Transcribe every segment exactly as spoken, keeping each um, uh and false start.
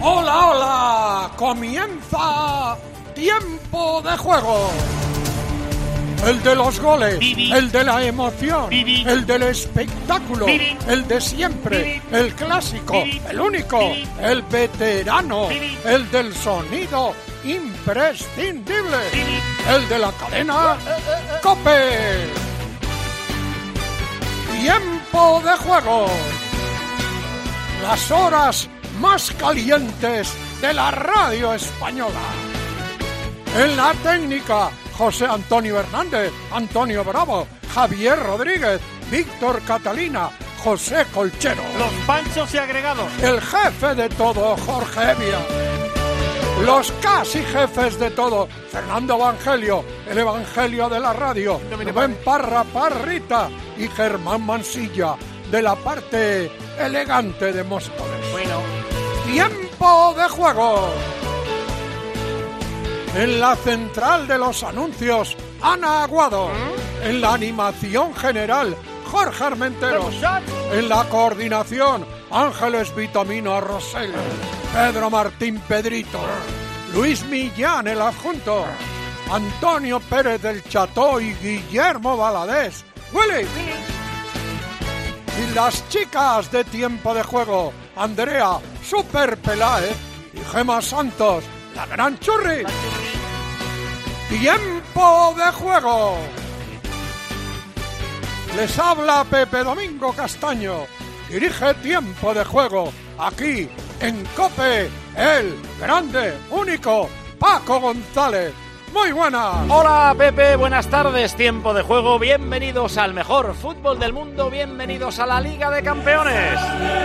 ¡Hola, hola! ¡Comienza Tiempo de Juego! El de los goles, Bibi. El de la emoción, Bibi. El del espectáculo, Bibi. El de siempre, Bibi. El clásico, Bibi. El único, Bibi. El veterano, Bibi. El del sonido imprescindible, Bibi. El de la cadena COPE. Tiempo de Juego. Las horas más calientes de la radio española. En la técnica, José Antonio Hernández, Antonio Bravo, Javier Rodríguez, Víctor Catalina, José Colchero. Los panchos y agregados. El jefe de todo, Jorge Evia. Los casi jefes de todo, Fernando Evangelio, el Evangelio de la radio, Rubén Parra Parrita y Germán Mansilla, de la parte elegante de Móstoles. Bueno. Tiempo de Juego. En la central de los anuncios, Ana Aguado. ¿Mm? En la animación general, Jorge Armenteros. En la coordinación, Ángeles Vitamino Rosell. Pedro Martín Pedrito. Luis Millán, el adjunto. Antonio Pérez del Cható y Guillermo Valadés. ¡Willy! Y las chicas de Tiempo de Juego, Andrea Super Peláez y Gema Santos, la gran churri. Tiempo de Juego. Les habla Pepe Domingo Castaño. Dirige Tiempo de Juego aquí en COPE, el grande, único Paco González. Muy buenas. Hola Pepe, buenas tardes. Tiempo de Juego. Bienvenidos al mejor fútbol del mundo. Bienvenidos a la Liga de Campeones.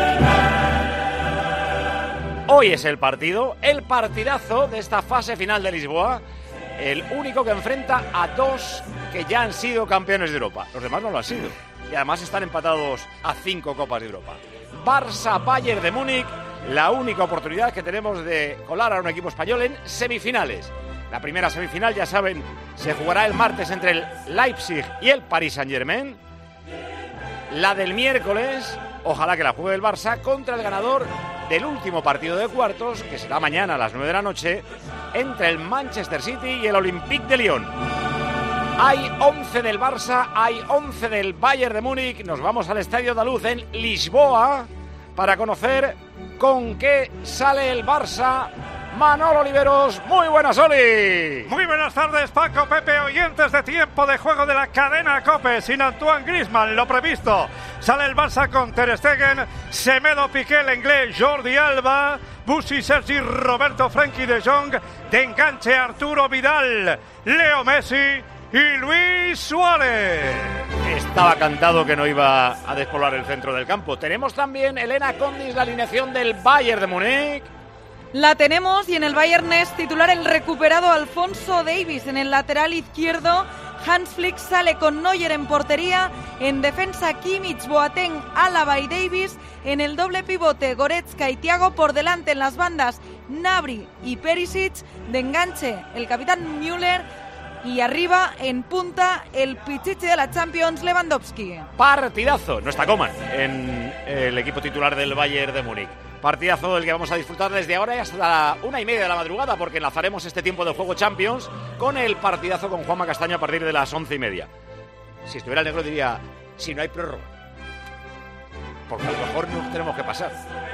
Hoy es el partido, el partidazo de esta fase final de Lisboa. El único que enfrenta a dos que ya han sido campeones de Europa. Los demás no lo han sido. Y además están empatados a cinco Copas de Europa. Barça-Bayern de Múnich. La única oportunidad que tenemos de colar a un equipo español en semifinales. La primera semifinal, ya saben, se jugará el martes entre el Leipzig y el Paris Saint-Germain. La del miércoles, ojalá que la juegue el Barça, contra el ganador del último partido de cuartos, que será mañana a las nueve de la noche, entre el Manchester City y el Olympique de Lyon. Hay once del Barça, hay once del Bayern de Múnich. Nos vamos al Estadio da Luz en Lisboa para conocer con qué sale el Barça. Manolo Oliveros, muy buenas, Oli. Muy buenas tardes, Paco, Pepe, oyentes de Tiempo de Juego de la cadena COPE. Sin Antoine Griezmann, lo previsto. Sale el Barça con Ter Stegen, Semedo, Piqué, Lenglet, Jordi Alba, Bussi, Sergi, Roberto, Frenkie de Jong, de enganche Arturo Vidal, Leo Messi y Luis Suárez. Estaba cantado que no iba a despoblar el centro del campo. Tenemos también Elena Condis, la alineación del Bayern de Múnich. La tenemos y en el Bayern es titular el recuperado Alphonso Davies. En el lateral izquierdo, Hans Flick sale con Neuer en portería. En defensa, Kimmich, Boateng, Álava y Davies. En el doble pivote, Goretzka y Thiago. Por delante en las bandas, Gnabry y Perisic. De enganche, el capitán Müller. Y arriba, en punta, el pichichi de la Champions, Lewandowski. Partidazo, no está Coman en el equipo titular del Bayern de Múnich. Partidazo del que vamos a disfrutar desde ahora y hasta la una y media de la madrugada, porque enlazaremos este Tiempo de Juego Champions con el partidazo con Juanma Castaño a partir de las once y media. Si estuviera el negro diría, si no hay prórroga, porque a lo mejor nos tenemos que pasar.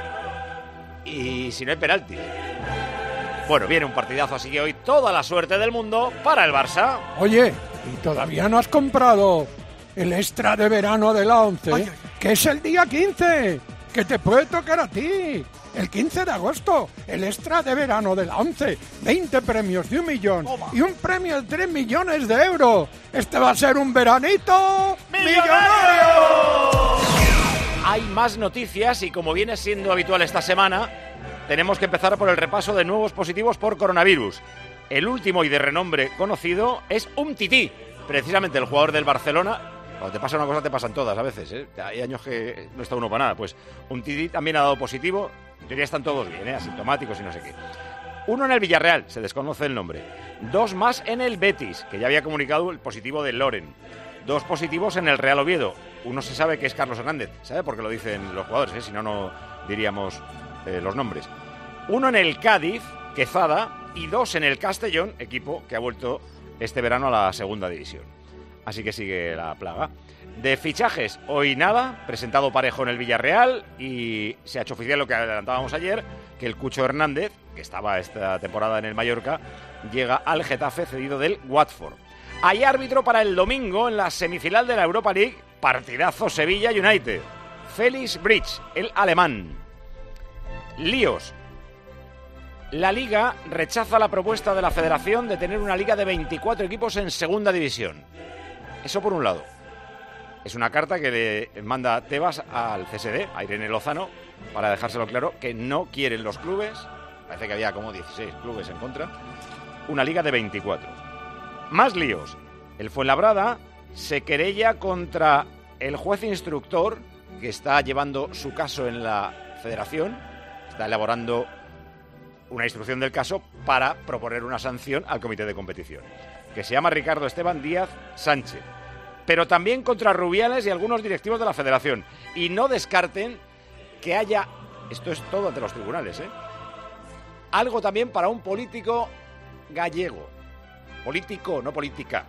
Y si no hay penalti. Bueno, viene un partidazo, así que hoy toda la suerte del mundo para el Barça. Oye, ¿y todavía no has comprado el extra de verano de la once? Ay, ay. Que es el día quince, que te puede tocar a ti. El quince de agosto, el extra de verano de la once. veinte premios de un millón Toma. Y un premio de tres millones de euros. Este va a ser un veranito millonario. Hay más noticias y como viene siendo habitual esta semana, tenemos que empezar por el repaso de nuevos positivos por coronavirus. El último y de renombre conocido es Umtiti, precisamente el jugador del Barcelona. Cuando te pasa una cosa te pasan todas a veces, ¿eh? Hay años que no está uno para nada. Pues Umtiti también ha dado positivo. En teoría están todos bien, ¿eh? Asintomáticos y no sé qué. Uno en el Villarreal, se desconoce el nombre. Dos más en el Betis, que ya había comunicado el positivo de Loren. Dos positivos en el Real Oviedo. Uno se sabe que es Carlos Hernández, ¿sabe? Porque lo dicen los jugadores, ¿eh? Si no, no diríamos eh, los nombres. uno en el Cádiz, Quezada, y dos en el Castellón, equipo que ha vuelto este verano a la segunda división. Así que sigue la plaga. De fichajes, hoy nada, presentado Parejo en el Villarreal y se ha hecho oficial lo que adelantábamos ayer, que el Cucho Hernández, que estaba esta temporada en el Mallorca, llega al Getafe cedido del Watford. Hay árbitro para el domingo en la semifinal de la Europa League, partidazo Sevilla United. Felix Bridge, el alemán. Líos. La Liga rechaza la propuesta de la Federación de tener una liga de veinticuatro equipos en segunda división. Eso por un lado. Es una carta que le manda Tebas al C S D, a Irene Lozano, para dejárselo claro, que no quieren los clubes, parece que había como dieciséis clubes en contra, una liga de veinticuatro. Más líos. El Fuenlabrada se querella contra el juez instructor que está llevando su caso en la Federación, está elaborando una instrucción del caso para proponer una sanción al comité de competición, que se llama Ricardo Esteban Díaz Sánchez. Pero también contra Rubiales y algunos directivos de la Federación. Y no descarten que haya, esto es todo ante los tribunales, ¿eh?, algo también para un político gallego. Político, no política.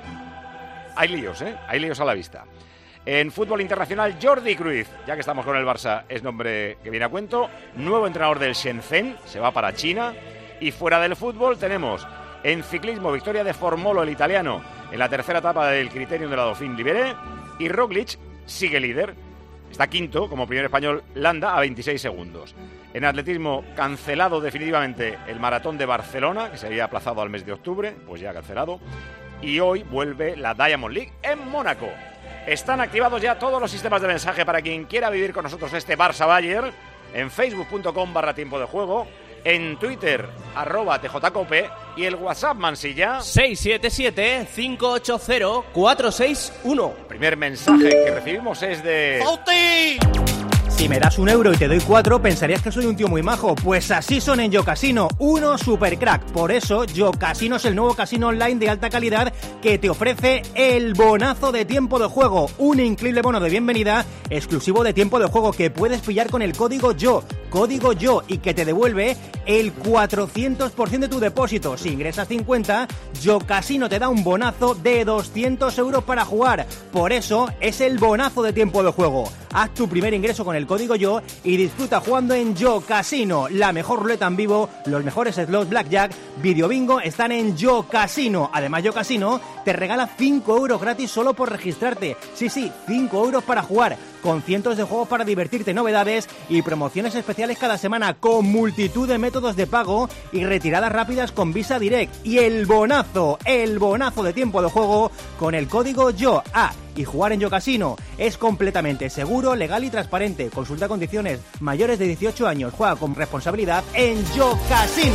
Hay líos, ¿eh? Hay líos a la vista. En fútbol internacional, Jordi Cruyff, ya que estamos con el Barça, es nombre que viene a cuento. Nuevo entrenador del Shenzhen, se va para China. Y fuera del fútbol tenemos en ciclismo, victoria de Formolo, el italiano, en la tercera etapa del Criterium de la Dauphiné Libéré, y Roglic sigue líder, está quinto como primer español Landa a veintiséis segundos. En atletismo, cancelado definitivamente el maratón de Barcelona, que se había aplazado al mes de octubre, pues ya cancelado, y hoy vuelve la Diamond League en Mónaco. Están activados ya todos los sistemas de mensaje para quien quiera vivir con nosotros este Barça-Bayern, en facebook punto com barra tiempo de juego, en Twitter, arroba tjcope, y el WhatsApp Mansilla seis siete siete, cinco ocho cero, cuatro seis uno. El primer mensaje que recibimos es de... ¡Fauti! Si me das un euro y te doy cuatro, pensarías que soy un tío muy majo. Pues así son en YoCasino, uno super crack. Por eso, YoCasino es el nuevo casino online de alta calidad que te ofrece el bonazo de tiempo de juego. Un increíble bono de bienvenida exclusivo de tiempo de juego que puedes pillar con el código YO, código YO, y que te devuelve el cuatrocientos por ciento de tu depósito. Si ingresas cincuenta, YoCasino te da un bonazo de doscientos euros para jugar. Por eso, es el bonazo de tiempo de juego. Haz tu primer ingreso con el código YO y disfruta jugando en YoCasino, la mejor ruleta en vivo, los mejores slots blackjack, video bingo están en YoCasino. Además, YoCasino te regala cinco euros gratis solo por registrarte. Sí, sí, cinco euros para jugar, con cientos de juegos para divertirte, novedades y promociones especiales cada semana, con multitud de métodos de pago y retiradas rápidas con Visa Direct. Y el bonazo, el bonazo de tiempo de juego con el código YO. Ah, y jugar en YoCasino es completamente seguro, legal y transparente. Consulta condiciones. Mayores de dieciocho años. Juega con responsabilidad en YoCasino.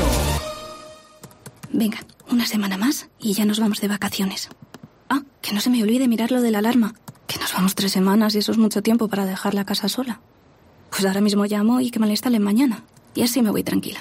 Venga, una semana más y ya nos vamos de vacaciones. Ah, que no se me olvide mirar lo de la alarma. Que nos vamos tres semanas y eso es mucho tiempo para dejar la casa sola. Pues ahora mismo llamo y que me la instalen mañana. Y así me voy tranquila.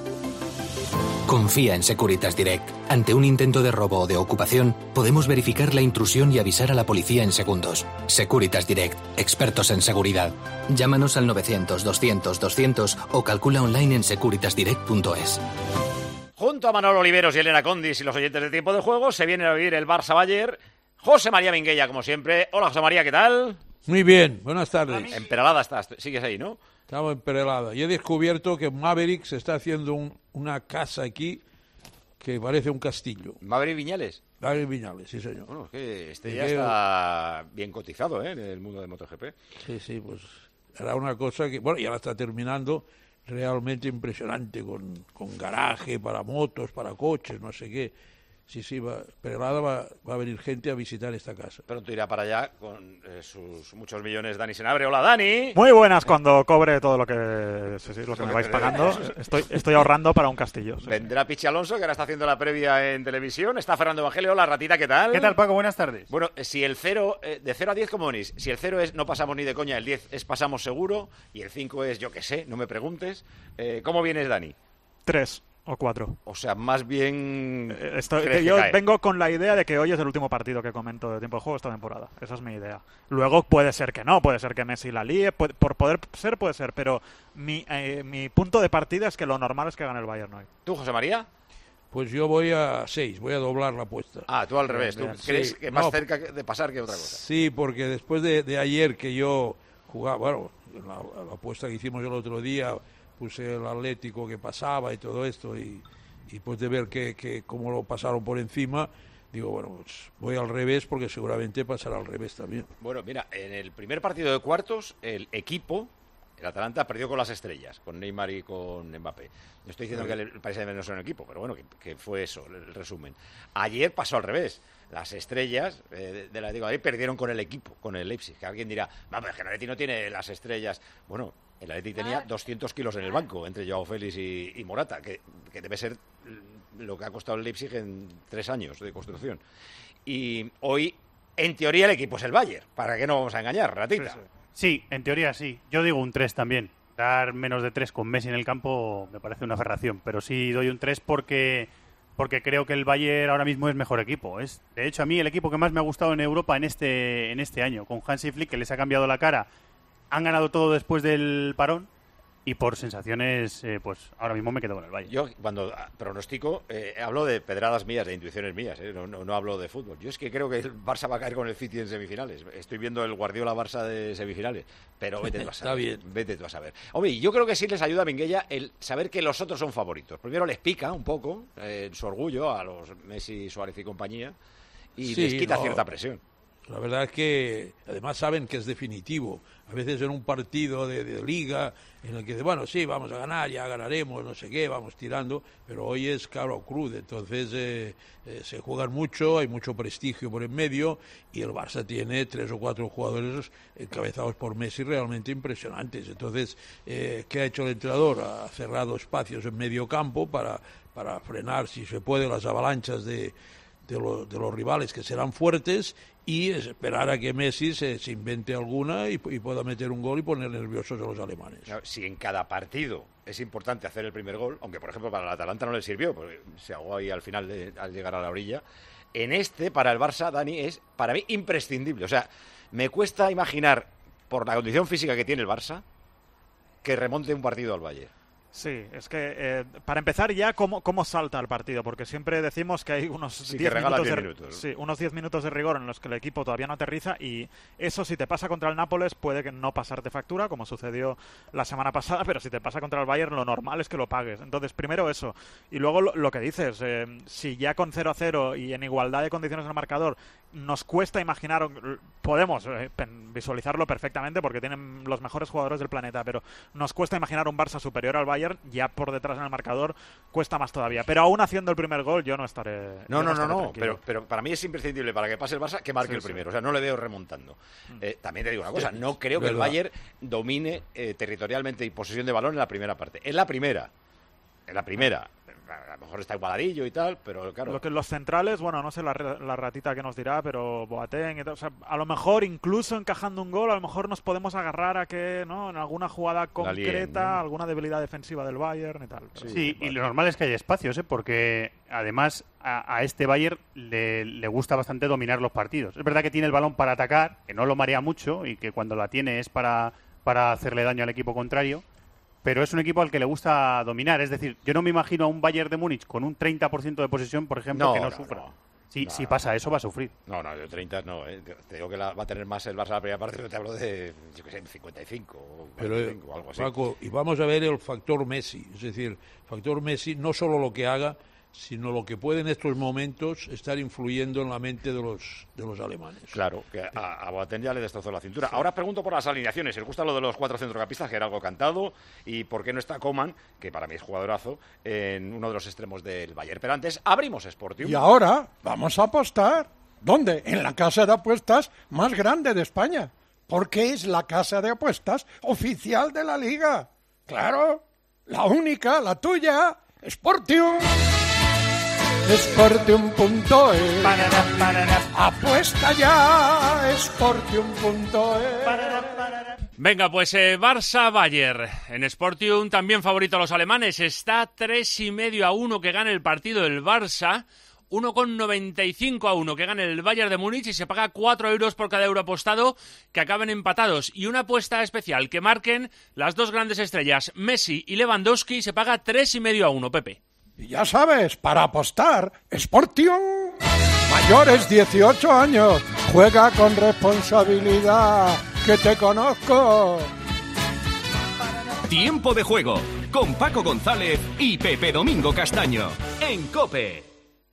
Confía en Securitas Direct. Ante un intento de robo o de ocupación, podemos verificar la intrusión y avisar a la policía en segundos. Securitas Direct, expertos en seguridad. Llámanos al novecientos, doscientos, doscientos o calcula online en securitas direct punto es. Junto a Manolo Oliveros y Elena Condis y los oyentes de Tiempo de Juego, se viene a vivir el Barça-Bayern. José María Minguella, como siempre. Hola, José María, ¿qué tal? Muy bien, buenas tardes. Emperalada estás, sigues ahí, ¿no? Estamos en Perelada. Y he descubierto que Maverick se está haciendo un, una casa aquí que parece un castillo. ¿Maverick Viñales? Maverick Viñales, sí, señor. Bueno, es que este ya está bien cotizado, ¿eh?, en el mundo de MotoGP. Sí, sí, pues era una cosa que... Bueno, ya la está terminando realmente impresionante, con, con garaje para motos, para coches, no sé qué. Sí, sí, va, Perelada va, va a venir gente a visitar esta casa. Pronto irá para allá con eh, sus muchos millones Dani Senabre. Hola, Dani. Muy buenas, cuando cobre todo lo que, sí, sí, lo que me vais pagando. Estoy, estoy ahorrando para un castillo. Sí. Vendrá Pichi Alonso, que ahora está haciendo la previa en televisión. Está Fernando Evangelio. Hola, Ratita, ¿qué tal? ¿Qué tal, Paco? Buenas tardes. Bueno, si el cero, eh, de cero a diez, ¿cómo venís? Si el cero es no pasamos ni de coña, el diez es pasamos seguro, y el cinco es yo qué sé, no me preguntes. Eh, ¿Cómo vienes, Dani? Tres. O cuatro. O sea, más bien... Eh, estoy, yo cae. vengo con la idea de que hoy es el último partido que comento de tiempo de juego esta temporada. Esa es mi idea. Luego puede ser que no, puede ser que Messi la líe, puede, por poder ser puede ser, pero mi, eh, mi punto de partida es que lo normal es que gane el Bayern hoy. ¿Tú, José María? Pues yo voy a seis, voy a doblar la apuesta. Ah, tú al revés, ¿tú sí. crees que más no, cerca de pasar que otra cosa? Sí, porque después de, de ayer que yo jugaba, bueno, la, la apuesta que hicimos el otro día, puse el Atlético que pasaba y todo esto, y, y después de ver que, que cómo lo pasaron por encima, digo, bueno, pues voy al revés porque seguramente pasará al revés también. Bueno, mira, en el primer partido de cuartos, el equipo... El Atalanta perdió con las estrellas, con Neymar y con Mbappé. Yo estoy diciendo sí. que el Paris Saint-Germain no es un equipo, pero bueno, que, que fue eso, el resumen. Ayer pasó al revés. Las estrellas eh, de la Liga de Madrid perdieron con el equipo, con el Leipzig. Que alguien dirá, vamos, el Atleti no tiene las estrellas. Bueno, el Atleti tenía doscientos kilos en el banco, entre Joao Félix y, y Morata, que, que debe ser lo que ha costado el Leipzig en tres años de construcción. Y hoy, en teoría, el equipo es el Bayern. ¿Para qué no vamos a engañar, ratita? Sí, sí. Sí, en teoría sí. Yo digo un tres también. Dar menos de tres con Messi en el campo me parece una aberración, pero sí doy un tres porque, porque creo que el Bayern ahora mismo es mejor equipo. Es, de hecho, a mí el equipo que más me ha gustado en Europa en este, en este año, con Hansi Flick, que les ha cambiado la cara. Han ganado todo después del parón y por sensaciones, eh, pues ahora mismo me quedo con el Bayern. Yo cuando pronostico, eh, hablo de pedradas mías, de intuiciones mías, eh, no, no, no hablo de fútbol. Yo es que creo que el Barça va a caer con el City en semifinales. Estoy viendo el Guardiola-Barça de semifinales, pero vete tú a saber. Está bien. Vete tú a saber. Hombre, yo creo que sí les ayuda a Minguella el saber que los otros son favoritos. Primero les pica un poco eh, en su orgullo a los Messi, Suárez y compañía y sí, les quita no. cierta presión. La verdad es que además saben que es definitivo. A veces en un partido de, de liga en el que, bueno, sí, vamos a ganar, ya ganaremos, no sé qué, vamos tirando, pero hoy es caro o crudo, entonces eh, eh, se juegan mucho, hay mucho prestigio por en medio y el Barça tiene tres o cuatro jugadores encabezados por Messi realmente impresionantes. Entonces, eh, ¿qué ha hecho el entrenador? Ha cerrado espacios en medio campo para, para frenar, si se puede, las avalanchas de... De, lo, de los rivales que serán fuertes y esperar a que Messi se, se invente alguna y, y pueda meter un gol y poner nerviosos a los alemanes. Si en cada partido es importante hacer el primer gol, aunque por ejemplo para el Atalanta no le sirvió, porque se ahogó ahí al final de, al llegar a la orilla, en este para el Barça, Dani, es para mí imprescindible. O sea, me cuesta imaginar, por la condición física que tiene el Barça, que remonte un partido al Bayern. Sí, es que eh, para empezar ya cómo, cómo salta el partido, porque siempre decimos que hay unos sí, diez minutos, de, minutos. Sí, unos diez minutos de rigor en los que el equipo todavía no aterriza y eso si te pasa contra el Nápoles puede que no pasarte factura, como sucedió la semana pasada, pero si te pasa contra el Bayern lo normal es que lo pagues. Entonces primero eso y luego lo, lo que dices, eh, si ya con cero a cero y en igualdad de condiciones en el marcador nos cuesta imaginar, podemos eh, visualizarlo perfectamente porque tienen los mejores jugadores del planeta, pero nos cuesta imaginar un Barça superior al Bayern, ya por detrás en el marcador cuesta más todavía, pero aún haciendo el primer gol yo no estaré no, no, no, no, no pero, pero para mí es imprescindible para que pase el Barça que marque sí, el primero, sí. O sea, no le veo remontando. Mm. Eh, también te digo una cosa, no creo que ¿verdad? El Bayern domine eh, territorialmente y posesión de balón en la primera parte, en la primera, en la primera a lo mejor está igualadillo y tal, pero claro. Lo que los centrales, bueno, no sé la, la ratita que nos dirá, pero Boateng y tal, o sea, a lo mejor incluso encajando un gol, a lo mejor nos podemos agarrar a que, ¿no? En alguna jugada concreta, Lien, ¿no? Alguna debilidad defensiva del Bayern y tal. Sí, sí y lo normal es que haya espacios, ¿eh? Porque además a, a este Bayern le, le gusta bastante dominar los partidos. Es verdad que tiene el balón para atacar, que no lo marea mucho y que cuando la tiene es para, para hacerle daño al equipo contrario. Pero es un equipo al que le gusta dominar. Es decir, yo no me imagino a un Bayern de Múnich con un treinta por ciento de posesión, por ejemplo, no, que no, no sufra. No, si, no, si pasa eso, va a sufrir. No, no, yo treinta no. Eh. Te digo que la, va a tener más el Barça la primera parte, pero te hablo de, yo qué sé, cincuenta y cinco o cuarenta y cinco pero, o algo así. Paco, y vamos a ver el factor Messi. Es decir, factor Messi, no solo lo que haga, sino lo que puede en estos momentos estar influyendo en la mente de los de los alemanes. Claro, que a, a Boateng ya le destrozó la cintura. Sí. Ahora pregunto por las alineaciones. ¿Les gusta lo de los cuatro centrocampistas, que era algo cantado? ¿Y por qué no está Coman, que para mí es jugadorazo, en uno de los extremos del Bayern? Pero antes, abrimos Sportium. Y ahora vamos a apostar. ¿Dónde? En la casa de apuestas más grande de España. Porque es la casa de apuestas oficial de la Liga. Claro, la única, la tuya, Sportium. Sportium punto es. Apuesta ya, Sportium punto es. Venga, pues eh, Barça-Bayern. En Sportium también favorito a los alemanes. Está tres y medio a uno que gane el partido del Barça. uno con noventa y cinco a uno que gane el Bayern de Múnich y se paga cuatro euros por cada euro apostado que acaben empatados. Y una apuesta especial que marquen las dos grandes estrellas, Messi y Lewandowski, se paga tres y medio a uno, Pepe. Y ya sabes, para apostar, Sportium, mayores dieciocho años, juega con responsabilidad, que te conozco. Tiempo de juego, con Paco González y Pepe Domingo Castaño, en COPE.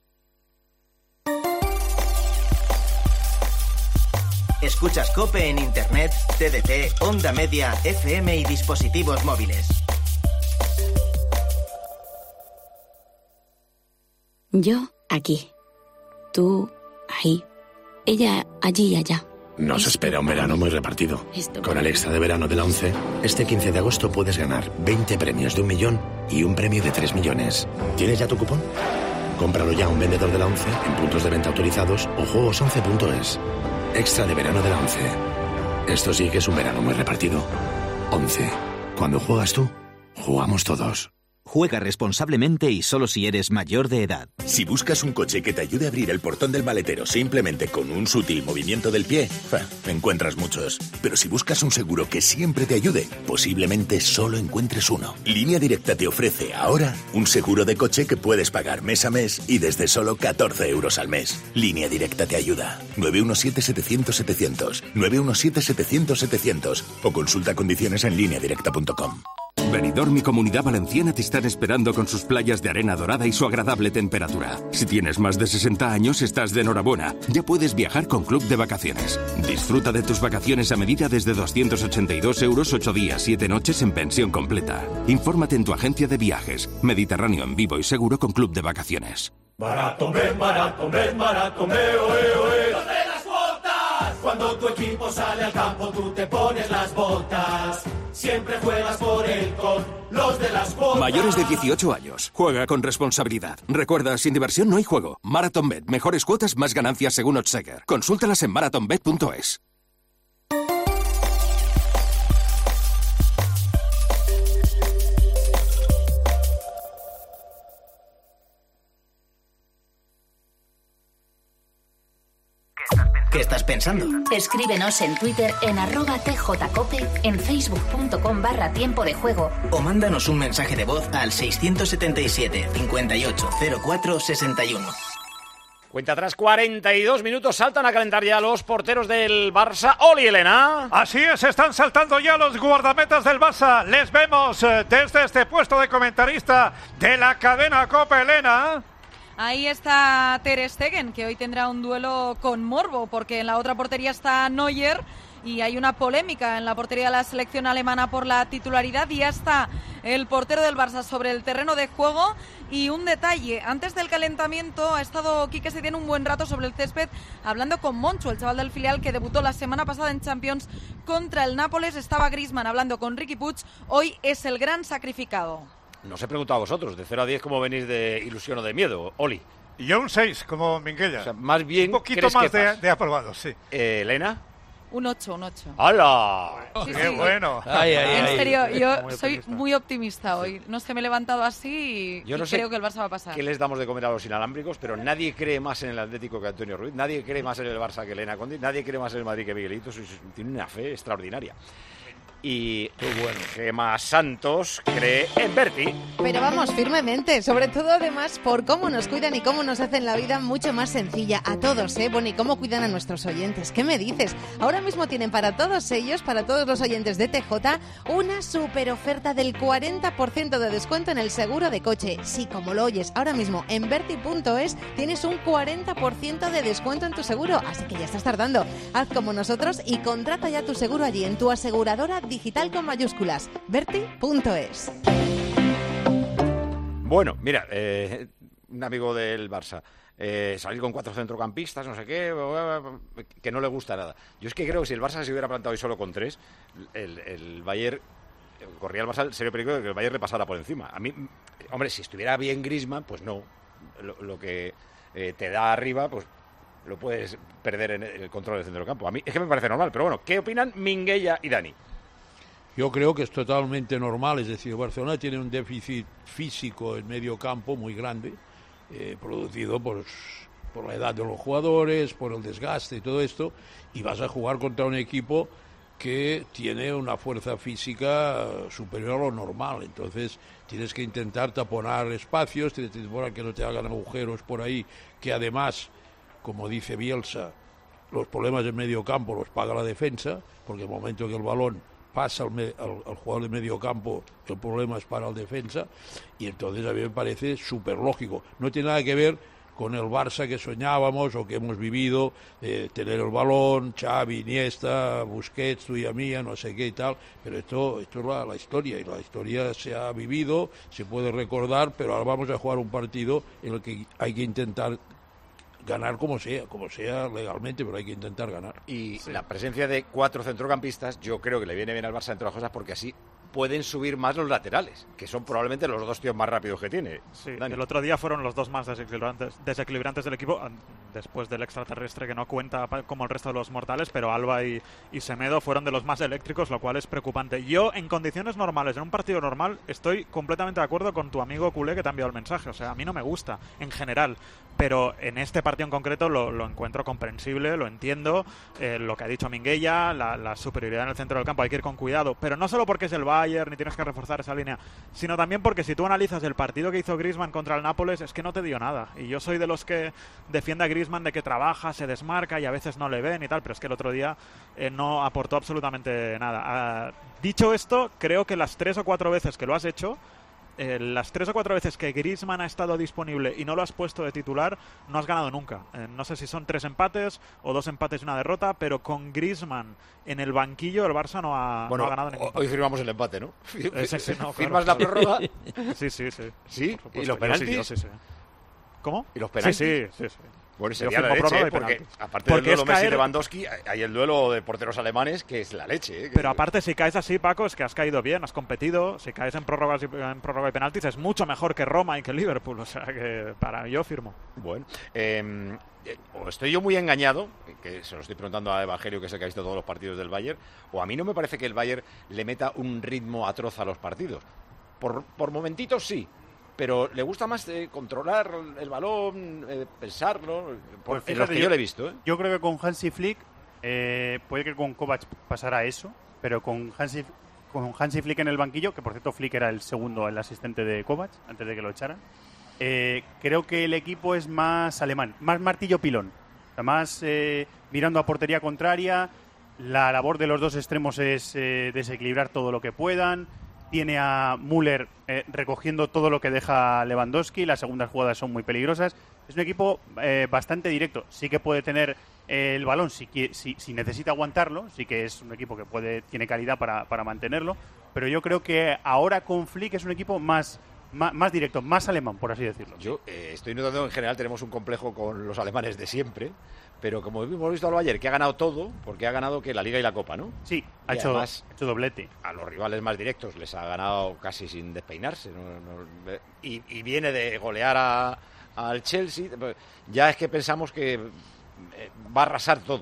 Escuchas COPE en Internet, T D T, Onda Media, F M y dispositivos móviles. Yo, aquí. Tú, ahí. Ella, allí y allá. Nos espera un verano muy repartido. Con el extra de verano de la ONCE, este quince de agosto puedes ganar veinte premios de un millón y un premio de tres millones. ¿Tienes ya tu cupón? Cómpralo ya a un vendedor de la ONCE en puntos de venta autorizados o juegos once punto es. Extra de verano de la ONCE. Esto sí que es un verano muy repartido. ONCE. Cuando juegas tú, jugamos todos. Juega responsablemente y solo si eres mayor de edad. Si buscas un coche que te ayude a abrir el portón del maletero simplemente con un sutil movimiento del pie, ja, encuentras muchos. Pero si buscas un seguro que siempre te ayude, posiblemente solo encuentres uno. Línea Directa te ofrece ahora un seguro de coche que puedes pagar mes a mes y desde solo catorce euros al mes. Línea Directa te ayuda. nueve uno siete, setecientos, setecientos. nueve uno siete, setecientos, setecientos. O consulta condiciones en línea directa punto com. Benidorm y Comunidad Valenciana te están esperando con sus playas de arena dorada y su agradable temperatura. Si tienes más de sesenta años, estás de enhorabuena. Ya puedes viajar con Club de Vacaciones. Disfruta de tus vacaciones a medida desde doscientos ochenta y dos euros, ocho días, siete noches en pensión completa. Infórmate en tu agencia de viajes. Mediterráneo en vivo y seguro con Club de Vacaciones. Baratomer, Baratomer, Baratomer, oe, oe. ¡Los de las cuotas! Cuando tu equipo sale al campo, tú te pones las botas. Siempre juegas por él con los de las cuotas. Mayores de dieciocho años. Juega con responsabilidad. Recuerda, sin diversión no hay juego. MarathonBet. Mejores cuotas, más ganancias según Oddsheger. Consúltalas en marathon bet punto es. ¿Qué estás pensando? Escríbenos en Twitter en arroba tjcope, en facebook.com barra tiempo de juego. O mándanos un mensaje de voz al seiscientos setenta y siete, cincuenta y ocho, cero cuatro, sesenta y uno. Cuenta atrás, cuarenta y dos minutos, saltan a calentar ya los porteros del Barça. Oli, Elena. Así es, están saltando ya los guardametas del Barça. Les vemos eh, desde este puesto de comentarista de la cadena COPE, Elena. Ahí está Ter Stegen, que hoy tendrá un duelo con morbo, porque en la otra portería está Neuer y hay una polémica en la portería de la selección alemana por la titularidad, y ya está el portero del Barça sobre el terreno de juego. Y un detalle, antes del calentamiento ha estado Quique Setién un buen rato sobre el césped hablando con Monchu, el chaval del filial que debutó la semana pasada en Champions contra el Nápoles. Estaba Griezmann hablando con Riqui Puig, hoy es el gran sacrificado. No os he preguntado a vosotros, de cero a diez, ¿cómo venís de ilusión o de miedo, Oli? Y yo un seis, como Minguella. O sea, más bien, un poquito más de, de aprobado, sí. Eh, ¿Elena? Un ocho, un ocho. ¡Hala! Sí, ¡Qué sí. bueno! Ay, ay, en ay. serio, yo Muy soy optimista. muy optimista hoy. No sé, me he levantado así y, Yo no y sé creo que el Barça va a pasar. ¿Qué les damos de comer a los inalámbricos? Pero nadie cree más en el Atlético que Antonio Ruiz, nadie cree más en el Barça que Elena Conti, nadie cree más en el Madrid que Miguelito. Tiene una fe extraordinaria. Y bueno, Gemma Santos cree en Berti. Pero vamos, firmemente, sobre todo además por cómo nos cuidan y cómo nos hacen la vida mucho más sencilla a todos, ¿eh? Bueno, y cómo cuidan a nuestros oyentes. ¿Qué me dices? Ahora mismo tienen para todos ellos, para todos los oyentes de T J, una super oferta del cuarenta por ciento de descuento en el seguro de coche. Sí, como lo oyes, ahora mismo en Berti punto es tienes un cuarenta por ciento de descuento en tu seguro, así que ya estás tardando. Haz como nosotros y contrata ya tu seguro allí en tu aseguradora digital con mayúsculas, Berti punto es. Bueno, mira, eh, un amigo del Barça, eh, salir con cuatro centrocampistas, no sé qué, que no le gusta nada. Yo es que creo que si el Barça se hubiera plantado hoy solo con tres, el, el Bayern, corría el Barça el serio peligro de que el Bayern le pasara por encima. A mí, hombre, si estuviera bien Griezmann, pues no. Lo, lo que eh, te da arriba, pues lo puedes perder en el control del centro del campo. A mí es que me parece normal, pero bueno, ¿qué opinan Minguella y Dani? yo creo que es totalmente normal. Es decir, Barcelona tiene un déficit físico en medio campo muy grande, eh, producido por, por la edad de los jugadores, por el desgaste y todo esto, y vas a jugar contra un equipo que tiene una fuerza física superior a lo normal. Entonces tienes que intentar taponar espacios, tienes que taponar que no te hagan agujeros por ahí, que además, como dice Bielsa, los problemas del medio campo los paga la defensa, porque el momento que el balón pasa al, me, al, al jugador de medio campo, el problema es para el defensa, y entonces a mí me parece súper lógico. No tiene nada que ver con el Barça que soñábamos o que hemos vivido, eh, tener el balón, Xavi, Iniesta, Busquets, tuya mía, no sé qué y tal, pero esto, esto es la, la historia, y la historia se ha vivido, se puede recordar, pero ahora vamos a jugar un partido en el que hay que intentar ganar como sea, como sea legalmente, pero hay que intentar ganar. Y sí, la presencia de cuatro centrocampistas yo creo que le viene bien al Barça, entre las cosas, porque así pueden subir más los laterales, que son probablemente los dos tíos más rápidos que tiene. Sí, el otro día fueron los dos más desequilibrantes, desequilibrantes del equipo, después del extraterrestre, que no cuenta como el resto de los mortales, pero Alba y, y Semedo fueron de los más eléctricos, lo cual es preocupante. Yo, en condiciones normales, en un partido normal, estoy completamente de acuerdo con tu amigo culé que te ha enviado el mensaje. O sea, a mí no me gusta, en general, pero en este partido en concreto lo, lo encuentro comprensible, lo entiendo, eh, lo que ha dicho Minguella, la, la superioridad en el centro del campo, hay que ir con cuidado, pero no solo porque es el Bayern, ni tienes que reforzar esa línea, sino también porque si tú analizas el partido que hizo Griezmann contra el Nápoles, es que no te dio nada, y yo soy de los que defiende a Griezmann de que trabaja, se desmarca y a veces no le ven y tal, pero es que el otro día eh, no aportó absolutamente nada. Ah, dicho esto, creo que las tres o cuatro veces que lo has hecho, Eh, las tres o cuatro veces que Griezmann ha estado disponible y no lo has puesto de titular, no has ganado nunca. Eh, no sé si son tres empates o dos empates y una derrota, pero con Griezmann en el banquillo el Barça no ha, bueno, no ha ganado ningún hoy firmamos el empate, ¿no? Eh, sí, sí, no, ¿Firmas claro, la prórroga? Sí, sí, sí. ¿Sí? ¿Y los Yo penaltis? sí, yo sí, sí. ¿Cómo? ¿Y los penaltis? Sí, sí, sí, sí. Bueno, Yo sería la firmo leche, prórroga ¿eh? y Porque penaltis. aparte Porque del duelo es caer- Messi-Lewandowski, hay el duelo de porteros alemanes, que es la leche, ¿eh? Pero aparte, si caes así, Paco, es que has caído bien, has competido. Si caes en prórrogas y, en prórroga y penaltis, es mucho mejor que Roma y que Liverpool. O sea, que para yo firmo. Bueno, eh, o estoy yo muy engañado, que se lo estoy preguntando a Evangelio, que es el que ha visto todos los partidos del Bayern, o a mí no me parece que el Bayern le meta un ritmo atroz a los partidos. Por, por momentitos sí, pero le gusta más eh, controlar el balón, eh, pensarlo, por, Pues en los fíjate, que yo le he visto, ¿eh? Yo creo que con Hansi Flick, eh, puede que con Kovac pasara eso, pero con Hansi, con Hansi Flick en el banquillo, que por cierto Flick era el segundo, el asistente de Kovac, antes de que lo echaran, eh, creo que el equipo es más alemán, más martillo pilón, o sea, más eh, mirando a portería contraria. La labor de los dos extremos es eh, desequilibrar todo lo que puedan. Tiene a Müller eh, recogiendo todo lo que deja Lewandowski. Las segundas jugadas son muy peligrosas. Es un equipo eh, bastante directo. Sí que puede tener eh, el balón si, si, si necesita aguantarlo. Sí que es un equipo que puede tiene calidad para, para mantenerlo. Pero yo creo que ahora con Flick es un equipo más, más, más directo, más alemán, por así decirlo. Yo eh, estoy notando en general tenemos un complejo con los alemanes de siempre, pero como hemos visto al Bayern, que ha ganado todo, porque ha ganado que la Liga y la Copa, ¿no? Sí, ha Y hecho, además, ha hecho doblete. A los rivales más directos les ha ganado casi sin despeinarse, ¿no? No, y, y viene de golear a, al Chelsea. Ya es que pensamos que eh, va a arrasar todo.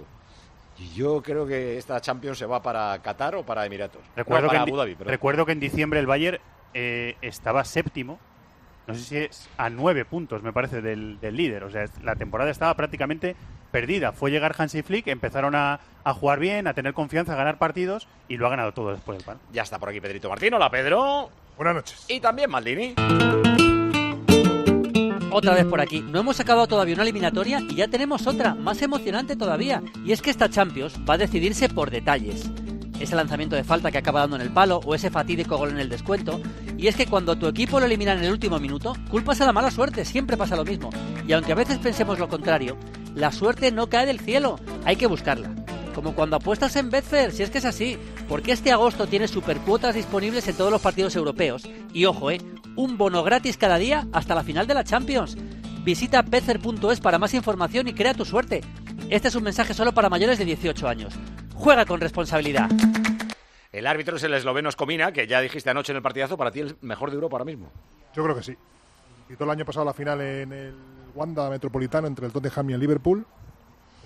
Y yo creo que esta Champions se va para Qatar o para Emiratos. Recuerdo, no, para que, en, Abu Dhabi, perdón. recuerdo que en diciembre el Bayern eh, estaba séptimo, no sé si es a nueve puntos, me parece, del, del líder. O sea, la temporada estaba prácticamente perdida. Fue llegar Hansi Flick, empezaron a, a jugar bien, a tener confianza, a ganar partidos, y lo ha ganado todo después del pan. Ya está por aquí Pedrito Martín. Hola, Pedro. Buenas noches. Y también Maldini. Otra vez por aquí. No hemos acabado todavía una eliminatoria y ya tenemos otra, más emocionante todavía. Y es que esta Champions va a decidirse por detalles. Ese lanzamiento de falta que acaba dando en el palo o ese fatídico gol en el descuento. Y es que cuando tu equipo lo elimina en el último minuto, culpas a la mala suerte, siempre pasa lo mismo. Y aunque a veces pensemos lo contrario, la suerte no cae del cielo, hay que buscarla. Como cuando apuestas en Betfair, si es que es así, porque este agosto tiene supercuotas disponibles en todos los partidos europeos. Y ojo, eh, un bono gratis cada día hasta la final de la Champions. Visita betfair punto es para más información y crea tu suerte. Este es un mensaje solo para mayores de dieciocho años. Juega con responsabilidad. El árbitro es el esloveno Skomina, que ya dijiste anoche en el partidazo, para ti el mejor de Europa ahora mismo. Yo creo que sí. Quitó el año pasado la final en el Wanda Metropolitano entre el Tottenham y el Liverpool.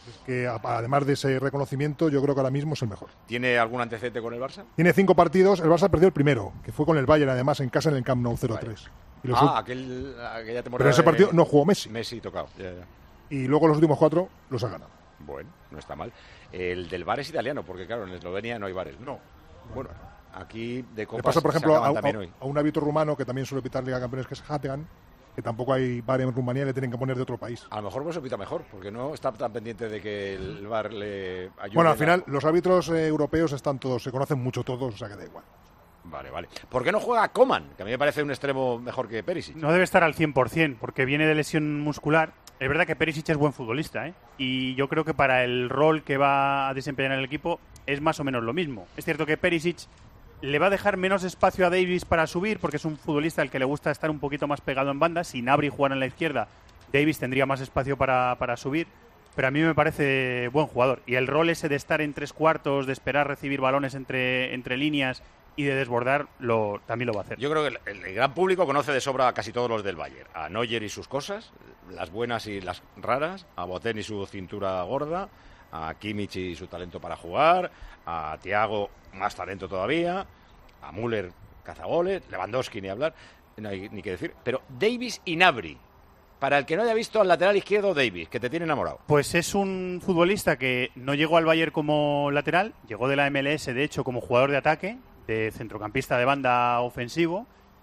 Es que a- además de ese reconocimiento, yo creo que ahora mismo es el mejor. ¿Tiene algún antecedente con el Barça? Tiene cinco partidos, el Barça perdió el primero, que fue con el Bayern, además en casa en el Camp Nou cero tres. Y los Ah, ult- aquel, aquella temporada. Pero en ese de- partido no jugó Messi. Messi tocado. Ya, ya. Y luego los últimos cuatro los ha ganado. Bueno, no está mal. El del bar es italiano, porque claro, en Eslovenia no hay bares. No. Bueno, aquí de Le copas pasa, por se ejemplo, a, acaban a- también hoy. a un árbitro rumano que también suele pitar Liga de Campeones, que es Hategan, que tampoco hay bar en Rumanía, le tienen que poner de otro país. A lo mejor pues se pita mejor, porque no está tan pendiente de que el bar le ayude. Bueno, al a- final, los árbitros eh, europeos están todos, se conocen mucho todos, o sea que da igual. Vale, vale. ¿Por qué no juega Coman? Que a mí me parece un extremo mejor que Perisic. No debe estar al cien por cien, porque viene de lesión muscular. Es verdad que Perisic es buen futbolista, ¿eh? Y yo creo que para el rol que va a desempeñar en el equipo es más o menos lo mismo. Es cierto que Perisic le va a dejar menos espacio a Davis para subir, porque es un futbolista al que le gusta estar un poquito más pegado en banda. Si Gnabry jugara en la izquierda, Davis tendría más espacio para, para subir. Pero a mí me parece buen jugador. Y el rol ese de estar en tres cuartos, de esperar recibir balones entre, entre líneas y de desbordar, lo, también lo va a hacer. Yo creo que el, el gran público conoce de sobra a casi todos los del Bayern. A Neuer y sus cosas, las buenas y las raras, a Boateng y su cintura gorda, a Kimmich y su talento para jugar, a Thiago, más talento todavía, a Müller, cazagoles, Lewandowski, ni hablar, no hay ni que decir. Pero Davis y Gnabry, para el que no haya visto al lateral izquierdo Davis, que te tiene enamorado. Pues es un futbolista que no llegó al Bayern como lateral, llegó de la M L S, de hecho, como jugador de ataque, de centrocampista de banda ofensivo,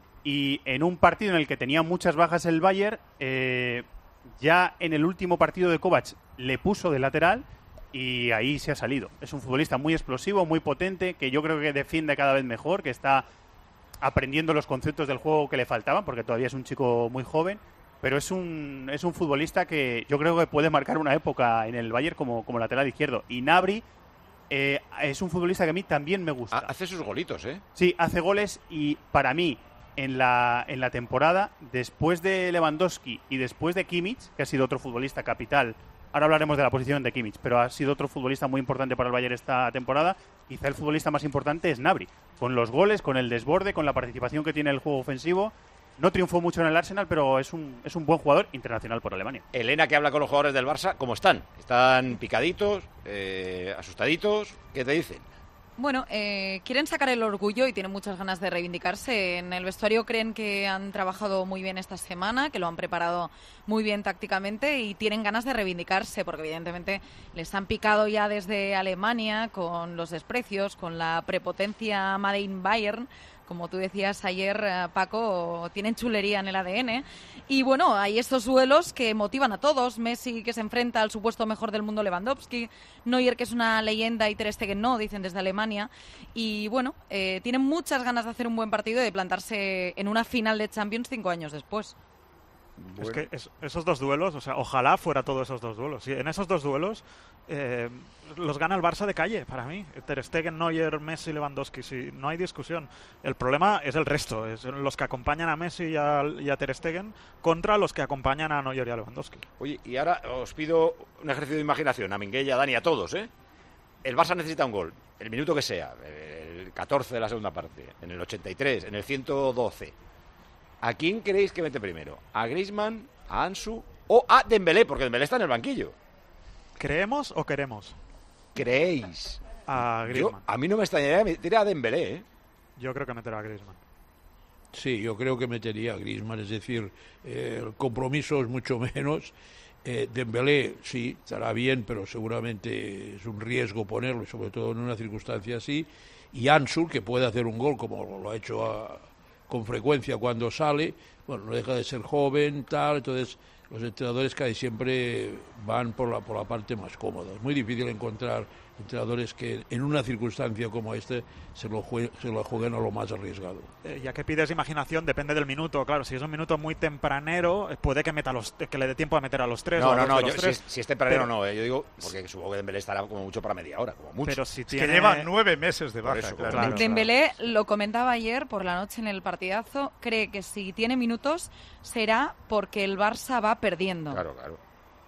y en un partido en el que tenía muchas bajas el Bayern, eh, ya en el último partido de Kovac le puso de lateral y ahí se ha salido. Es un futbolista muy explosivo, muy potente, que yo creo que defiende cada vez mejor, que está aprendiendo los conceptos del juego que le faltaban, porque todavía es un chico muy joven, pero es un, es un futbolista que yo creo que puede marcar una época en el Bayern como, como lateral izquierdo. Y Gnabry eh, es un futbolista que a mí también me gusta. Hace sus golitos, ¿eh? Sí, hace goles y para mí en la, en la temporada, después de Lewandowski y después de Kimmich, que ha sido otro futbolista capital, ahora hablaremos de la posición de Kimmich, pero ha sido otro futbolista muy importante para el Bayern esta temporada, quizá el futbolista más importante es Gnabry, con los goles, con el desborde, con la participación que tiene en el juego ofensivo. No triunfó mucho en el Arsenal, pero es un, es un buen jugador internacional por Alemania. Elena, que habla con los jugadores del Barça, ¿cómo están? ¿Están picaditos, eh, asustaditos? ¿Qué te dicen? Bueno, eh, quieren sacar el orgullo y tienen muchas ganas de reivindicarse. En el vestuario creen que han trabajado muy bien esta semana, que lo han preparado muy bien tácticamente y tienen ganas de reivindicarse porque evidentemente les han picado ya desde Alemania con los desprecios, con la prepotencia Made in Bayern. Como tú decías ayer, eh, Paco, tienen chulería en el A D N. Y bueno, hay estos duelos que motivan a todos. Messi, que se enfrenta al supuesto mejor del mundo, Lewandowski. Neuer, que es una leyenda, y Ter Stegen no, dicen desde Alemania. Y bueno, eh, tienen muchas ganas de hacer un buen partido y de plantarse en una final de Champions cinco años después. Bueno. Es que es, esos dos duelos, o sea, ojalá fuera todos esos dos duelos. Sí, en esos dos duelos eh, los gana el Barça de calle, para mí. Ter Stegen, Neuer, Messi, Lewandowski, sí, no hay discusión. El problema es el resto, es los que acompañan a Messi y a, y a Ter Stegen contra los que acompañan a Neuer y a Lewandowski. Oye, y ahora os pido un ejercicio de imaginación, a Minguella, a Dani, a todos, ¿eh? El Barça necesita un gol, el minuto que sea, el catorce de la segunda parte, en el ochenta y tres, en el ciento doce. ¿A quién creéis que mete primero? ¿A Griezmann, a Ansu o a Dembélé? Porque Dembélé está en el banquillo. ¿Creemos o queremos? ¿Creéis? A Griezmann. Yo, a mí no me extrañaría meter a Dembélé, ¿eh? Yo creo que meterá a Griezmann. Sí, yo creo que metería a Griezmann, es decir, eh, el compromiso es mucho menos. Eh, Dembélé sí, estará bien, pero seguramente es un riesgo ponerlo, sobre todo en una circunstancia así. Y Ansu, que puede hacer un gol como lo ha hecho a, con frecuencia cuando sale, bueno, no deja de ser joven, tal, entonces los entrenadores casi siempre van por la, por la parte más cómoda. Es muy difícil encontrar entrenadores que en una circunstancia como esta se lo, jue, se lo jueguen a lo más arriesgado. Eh, ya que pides imaginación, depende del minuto. Claro, si es un minuto muy tempranero, puede que meta los, que le dé tiempo a meter a los tres. No, o a no, no, los yo, tres. Si, si es tempranero pero, no, eh, yo digo, porque supongo que Dembélé estará como mucho para media hora, como mucho. Pero si es tiene... que lleva nueve meses de baja. Eso, claro. claro. Dembélé lo comentaba ayer por la noche en el partidazo, cree que si tiene minutos será porque el Barça va perdiendo. Claro, claro.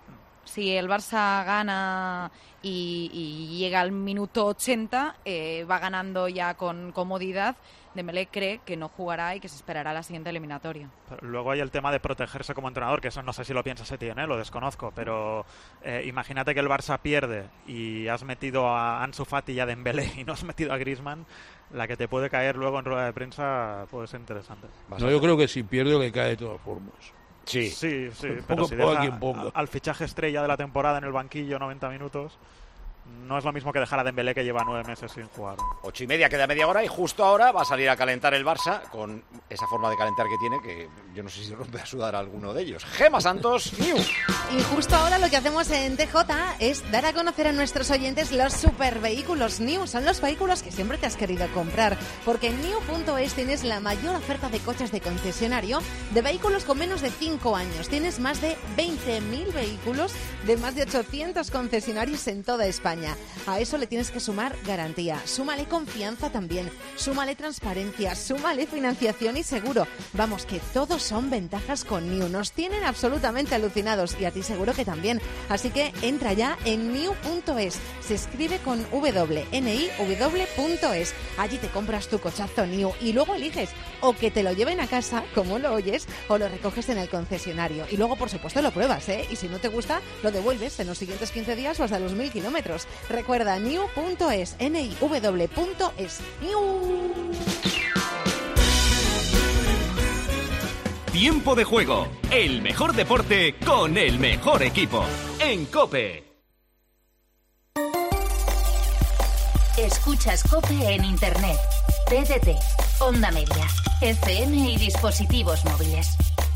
si el Barça gana y, y llega al minuto ochenta, eh, va ganando ya con comodidad, Dembélé cree que no jugará y que se esperará a la siguiente eliminatoria. Pero luego hay el tema de protegerse como entrenador, que eso no sé si lo piensa Setién, ¿eh? Lo desconozco, pero eh, imagínate que el Barça pierde y has metido a Ansu Fati y a Dembélé y no has metido a Griezmann, la que te puede caer luego en rueda de prensa puede ser interesante. No, yo creo que si pierde le cae de todas formas. Sí, sí, sí, Pongo, pero si pongo deja a quien ponga. al fichaje estrella de la temporada en el banquillo noventa minutos, no es lo mismo que dejar a Dembélé, que lleva nueve meses sin jugar. Ocho y media, queda media hora y justo ahora va a salir a calentar el Barça con esa forma de calentar que tiene, que yo no sé si rompe a sudar a alguno de ellos. Gema Santos, New. Y justo ahora lo que hacemos en T J es dar a conocer a nuestros oyentes los supervehículos New. Son los vehículos que siempre te has querido comprar, porque en new punto es tienes la mayor oferta de coches de concesionario de vehículos con menos de cinco años. Tienes más de veinte mil vehículos de más de ochocientos concesionarios en toda España. A eso le tienes que sumar garantía, súmale confianza también, súmale transparencia, súmale financiación y seguro. Vamos, que todos son ventajas con New. Nos tienen absolutamente alucinados y a ti seguro que también. Así que entra ya en new punto es. Se escribe con W, N I W punto es. Allí te compras tu cochazo New y luego eliges o que te lo lleven a casa, como lo oyes, o lo recoges en el concesionario. Y luego, por supuesto, lo pruebas, ¿eh? Y si no te gusta, lo devuelves en los siguientes quince días o hasta los mil kilómetros. Recuerda, new punto es, N I W punto es. ¡New! Tiempo de juego, el mejor deporte con el mejor equipo. En COPE. Escuchas COPE en Internet, T D T, Onda Media, F M y dispositivos móviles.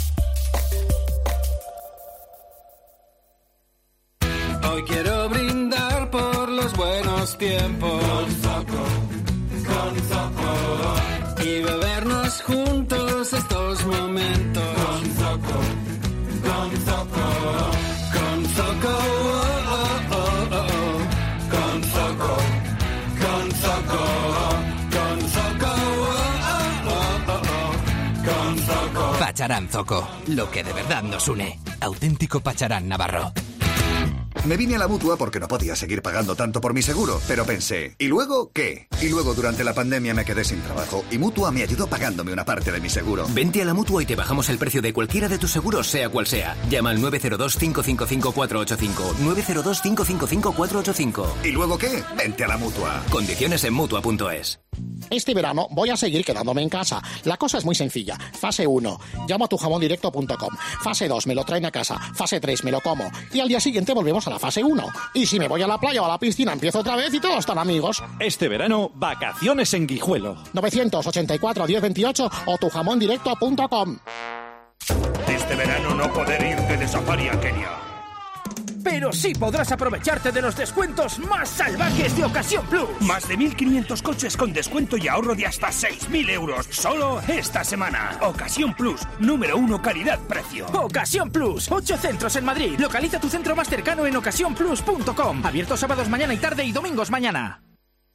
Hoy quiero brindar por los buenos tiempos con Zoco, con Zoco, y bebernos juntos estos momentos con Zoco, con Zoco, con Zoco, oh, oh, oh, oh. Con Zoco, con Zoco, con Zoco, oh, oh, oh, oh. Con Zoco. Pacharán Zoco, lo que de verdad nos une. Auténtico Pacharán Navarro. Me vine a la Mutua porque no podía seguir pagando tanto por mi seguro, pero pensé, ¿y luego qué? Y luego durante la pandemia me quedé sin trabajo y Mutua me ayudó pagándome una parte de mi seguro. Vente a la Mutua y te bajamos el precio de cualquiera de tus seguros, sea cual sea. Llama al nueve cero dos, cinco cinco cinco, cuatro ocho cinco, nueve cero dos, cinco cinco cinco, cuatro ocho cinco. ¿Y luego qué? Vente a la Mutua. Condiciones en Mutua punto es. Este verano voy a seguir quedándome en casa. La cosa es muy sencilla. Fase uno, llamo a tu jamón directo punto com. Fase dos, me lo traen a casa. Fase tres, me lo como. Y al día siguiente volvemos a la fase uno. Y si me voy a la playa o a la piscina, empiezo otra vez y todos están amigos. Este verano, vacaciones en Guijuelo. nueve ocho cuatro, diez veintiocho o tu jamón directo punto com. Este verano no poder irte de safari a Kenia. Pero sí podrás aprovecharte de los descuentos más salvajes de Ocasión Plus. Más de mil quinientos coches con descuento y ahorro de hasta seis mil euros. Solo esta semana. Ocasión Plus, número uno calidad-precio. Ocasión Plus, ocho centros en Madrid. Localiza tu centro más cercano en ocasión plus punto com. Abierto sábados mañana y tarde y domingos mañana.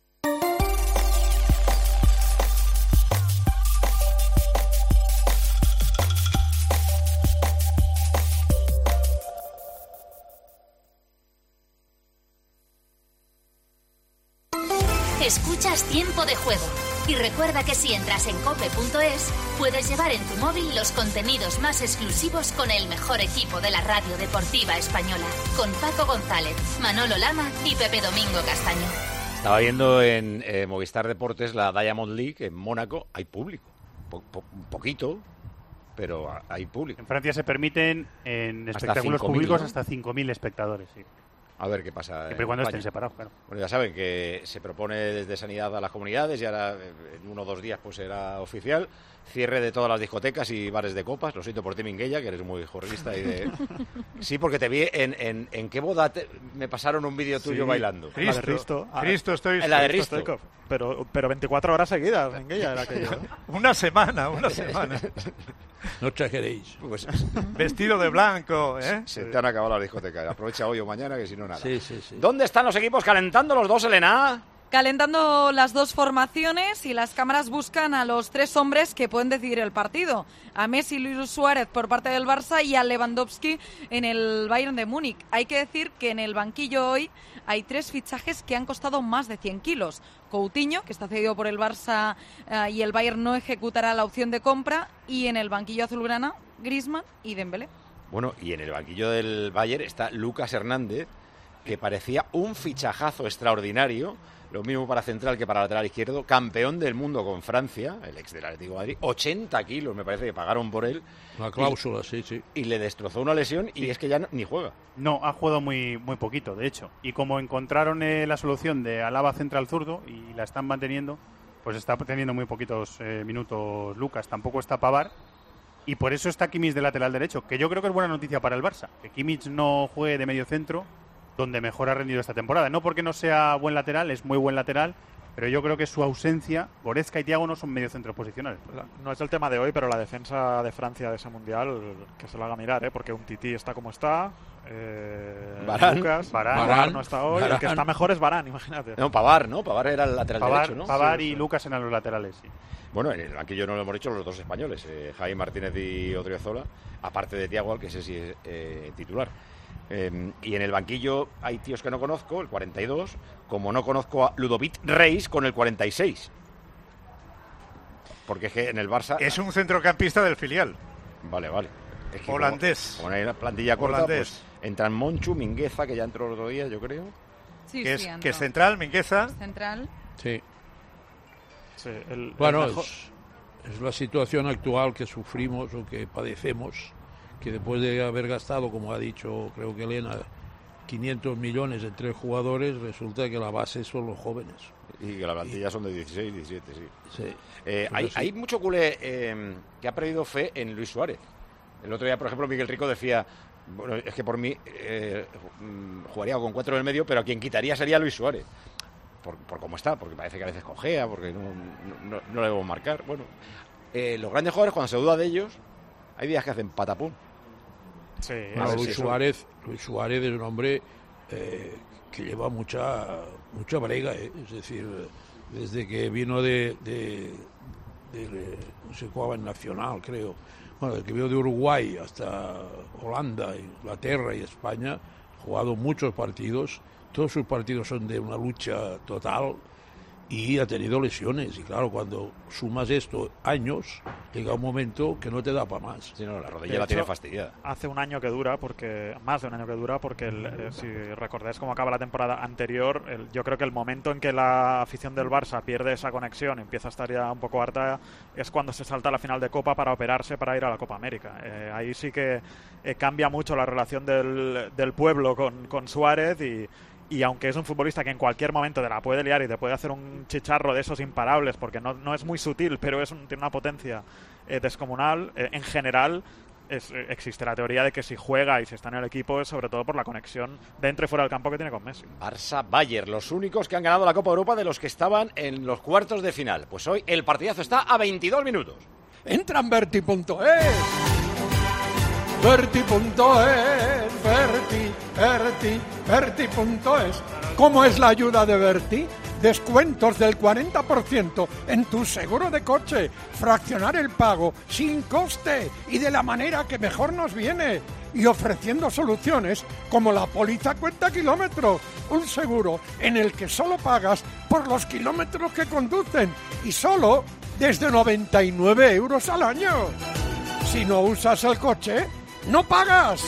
Escuchas Tiempo de Juego. Y recuerda que si entras en cope punto es, puedes llevar en tu móvil los contenidos más exclusivos con el mejor equipo de la radio deportiva española. Con Paco González, Manolo Lama y Pepe Domingo Castaño. Estaba viendo en eh, Movistar Deportes la Diamond League en Mónaco. Hay público. Po- po- un poquito, pero hay público. En Francia se permiten en Hasta espectáculos cinco mil, públicos ¿no? hasta cinco mil espectadores, sí. A ver qué pasa. Siempre y cuando estén separados, claro. Bueno, ya saben que se propone desde Sanidad a las comunidades y ahora en uno o dos días pues será oficial. Cierre de todas las discotecas y bares de copas. Lo siento por ti, Minguella, que eres muy jorrista. Y de... Sí, porque te vi en, en, en qué boda te... me pasaron un vídeo tuyo Sí, bailando. Cristo, La de Risto. Ah, Cristo estoy... En la de Risto Risto. Stoikov. Pero, pero veinticuatro horas seguidas, Minguella, era aquello, ¿eh? Una semana, una semana. No exageréis. Pues, Vestido de blanco, ¿eh? Se te han acabado las discotecas. Aprovecha hoy o mañana, que si no, nada. Sí, sí, sí. ¿Dónde están los equipos calentando los dos, Elena? Calentando las dos formaciones y las cámaras buscan a los tres hombres que pueden decidir el partido. A Messi y Luis Suárez por parte del Barça y a Lewandowski en el Bayern de Múnich. Hay que decir que en el banquillo hoy hay tres fichajes que han costado más de cien kilos. Coutinho, que está cedido por el Barça uh, y el Bayern no ejecutará la opción de compra. Y en el banquillo azulgrana, Griezmann y Dembélé. Bueno, y en el banquillo del Bayern está Lucas Hernández, que parecía un fichajazo extraordinario. Lo mismo para central que para lateral izquierdo. Campeón del mundo con Francia, el ex del Atlético de Madrid. ochenta kilos me parece que pagaron por él. Una cláusula, y, sí, sí. Y le destrozó una lesión y es que ya no, ni juega. No, ha jugado muy muy poquito, de hecho. Y como encontraron eh, la solución de Alaba central zurdo y la están manteniendo, pues está teniendo muy poquitos eh, minutos Lucas. Tampoco está Pavard. Y por eso está Kimmich de lateral derecho, que yo creo que es buena noticia para el Barça. Que Kimmich no juegue de medio centro, donde mejor ha rendido esta temporada. No porque no sea buen lateral, es muy buen lateral, pero yo creo que su ausencia, Goretzka y Thiago no son medio centros posicionales. No es el tema de hoy, pero la defensa de Francia de ese Mundial, que se lo haga mirar, ¿eh? Porque un Tití está como está, eh, Varane, Lucas, Varane, Varane no está hoy, Varane. El que está mejor es Varane, imagínate. No, Pavard, ¿no? Pavard era el lateral Pavard, derecho, ¿no? Pavard Sí, y sí. Lucas eran los laterales, sí. Bueno, en el banquillo no lo hemos dicho los dos españoles, eh, Jaime Martínez y Odriozola, aparte de Thiago, al que sé si es eh, titular. Eh, y en el banquillo hay tíos que no conozco, el cuarenta y dos, como no conozco a Ludovic Reis con el cuarenta y seis. Porque es que en el Barça... Es un centrocampista del filial. Vale, vale. Es que holandés. Como, como hay una plantilla corta, Holandés. pues entran Monchu, Mingueza, que ya entró el otro día, yo creo. Sí, que, sí, es, entró. que es central, Mingueza. Central. Sí. Sí, el, bueno, el mejor... es, es la situación actual que sufrimos o que padecemos, que después de haber gastado, como ha dicho, creo que Elena, quinientos millones en tres jugadores, resulta que la base son los jóvenes. Y que la plantilla y... son de dieciséis, diecisiete, sí. sí. Eh, hay, sí. hay mucho culé eh, que ha perdido fe en Luis Suárez. El otro día, por ejemplo, Miguel Rico decía, bueno, es que por mí eh, jugaría con cuatro en el medio, pero a quien quitaría sería Luis Suárez. Por, por cómo está, porque parece que a veces cojea, porque no, no, no, no le debo marcar. Bueno, eh, los grandes jugadores, cuando se duda de ellos, hay días que hacen patapum. Sí, bueno, sí, Luis, sí, Suárez, Luis Suárez es un hombre eh, que lleva mucha mucha brega, eh. Es decir, desde que vino de, de, de, de no sé, jugaba en Nacional, creo. Bueno, desde que vino de Uruguay hasta Holanda, Inglaterra y España, ha jugado muchos partidos. Todos sus partidos son de una lucha total y ha tenido lesiones. Y claro, cuando sumas esto años, llega un momento que no te da para más. Sí, no, la rodilla De la hecho, tiene fastidiada. Hace un año que dura, porque más de un año que dura, porque el, eh, si recordáis cómo acaba la temporada anterior, el, yo creo que el momento en que la afición del Barça pierde esa conexión, empieza a estar ya un poco harta, es cuando se salta a la final de Copa para operarse para ir a la Copa América. Eh, ahí sí que eh, cambia mucho la relación del, del pueblo con, con Suárez y Y aunque es un futbolista que en cualquier momento te la puede liar y te puede hacer un chicharro de esos imparables, porque no, no es muy sutil, pero es un, tiene una potencia eh, descomunal, eh, en general es, eh, existe la teoría de que si juega y si está en el equipo es sobre todo por la conexión dentro y fuera del campo que tiene con Messi. Barça-Bayern, los únicos que han ganado la Copa Europa de los que estaban en los cuartos de final. Pues hoy el partidazo está a veintidós minutos. Entra en Berti punto es. Berti punto es, Berti, Berti, Berti punto es. ¿Cómo es la ayuda de Berti? Descuentos del cuarenta por ciento en tu seguro de coche, fraccionar el pago sin coste y de la manera que mejor nos viene. Y ofreciendo soluciones como la póliza cuenta kilómetros, un seguro en el que solo pagas por los kilómetros que conducen y solo desde noventa y nueve euros al año. Si no usas el coche, no pagas.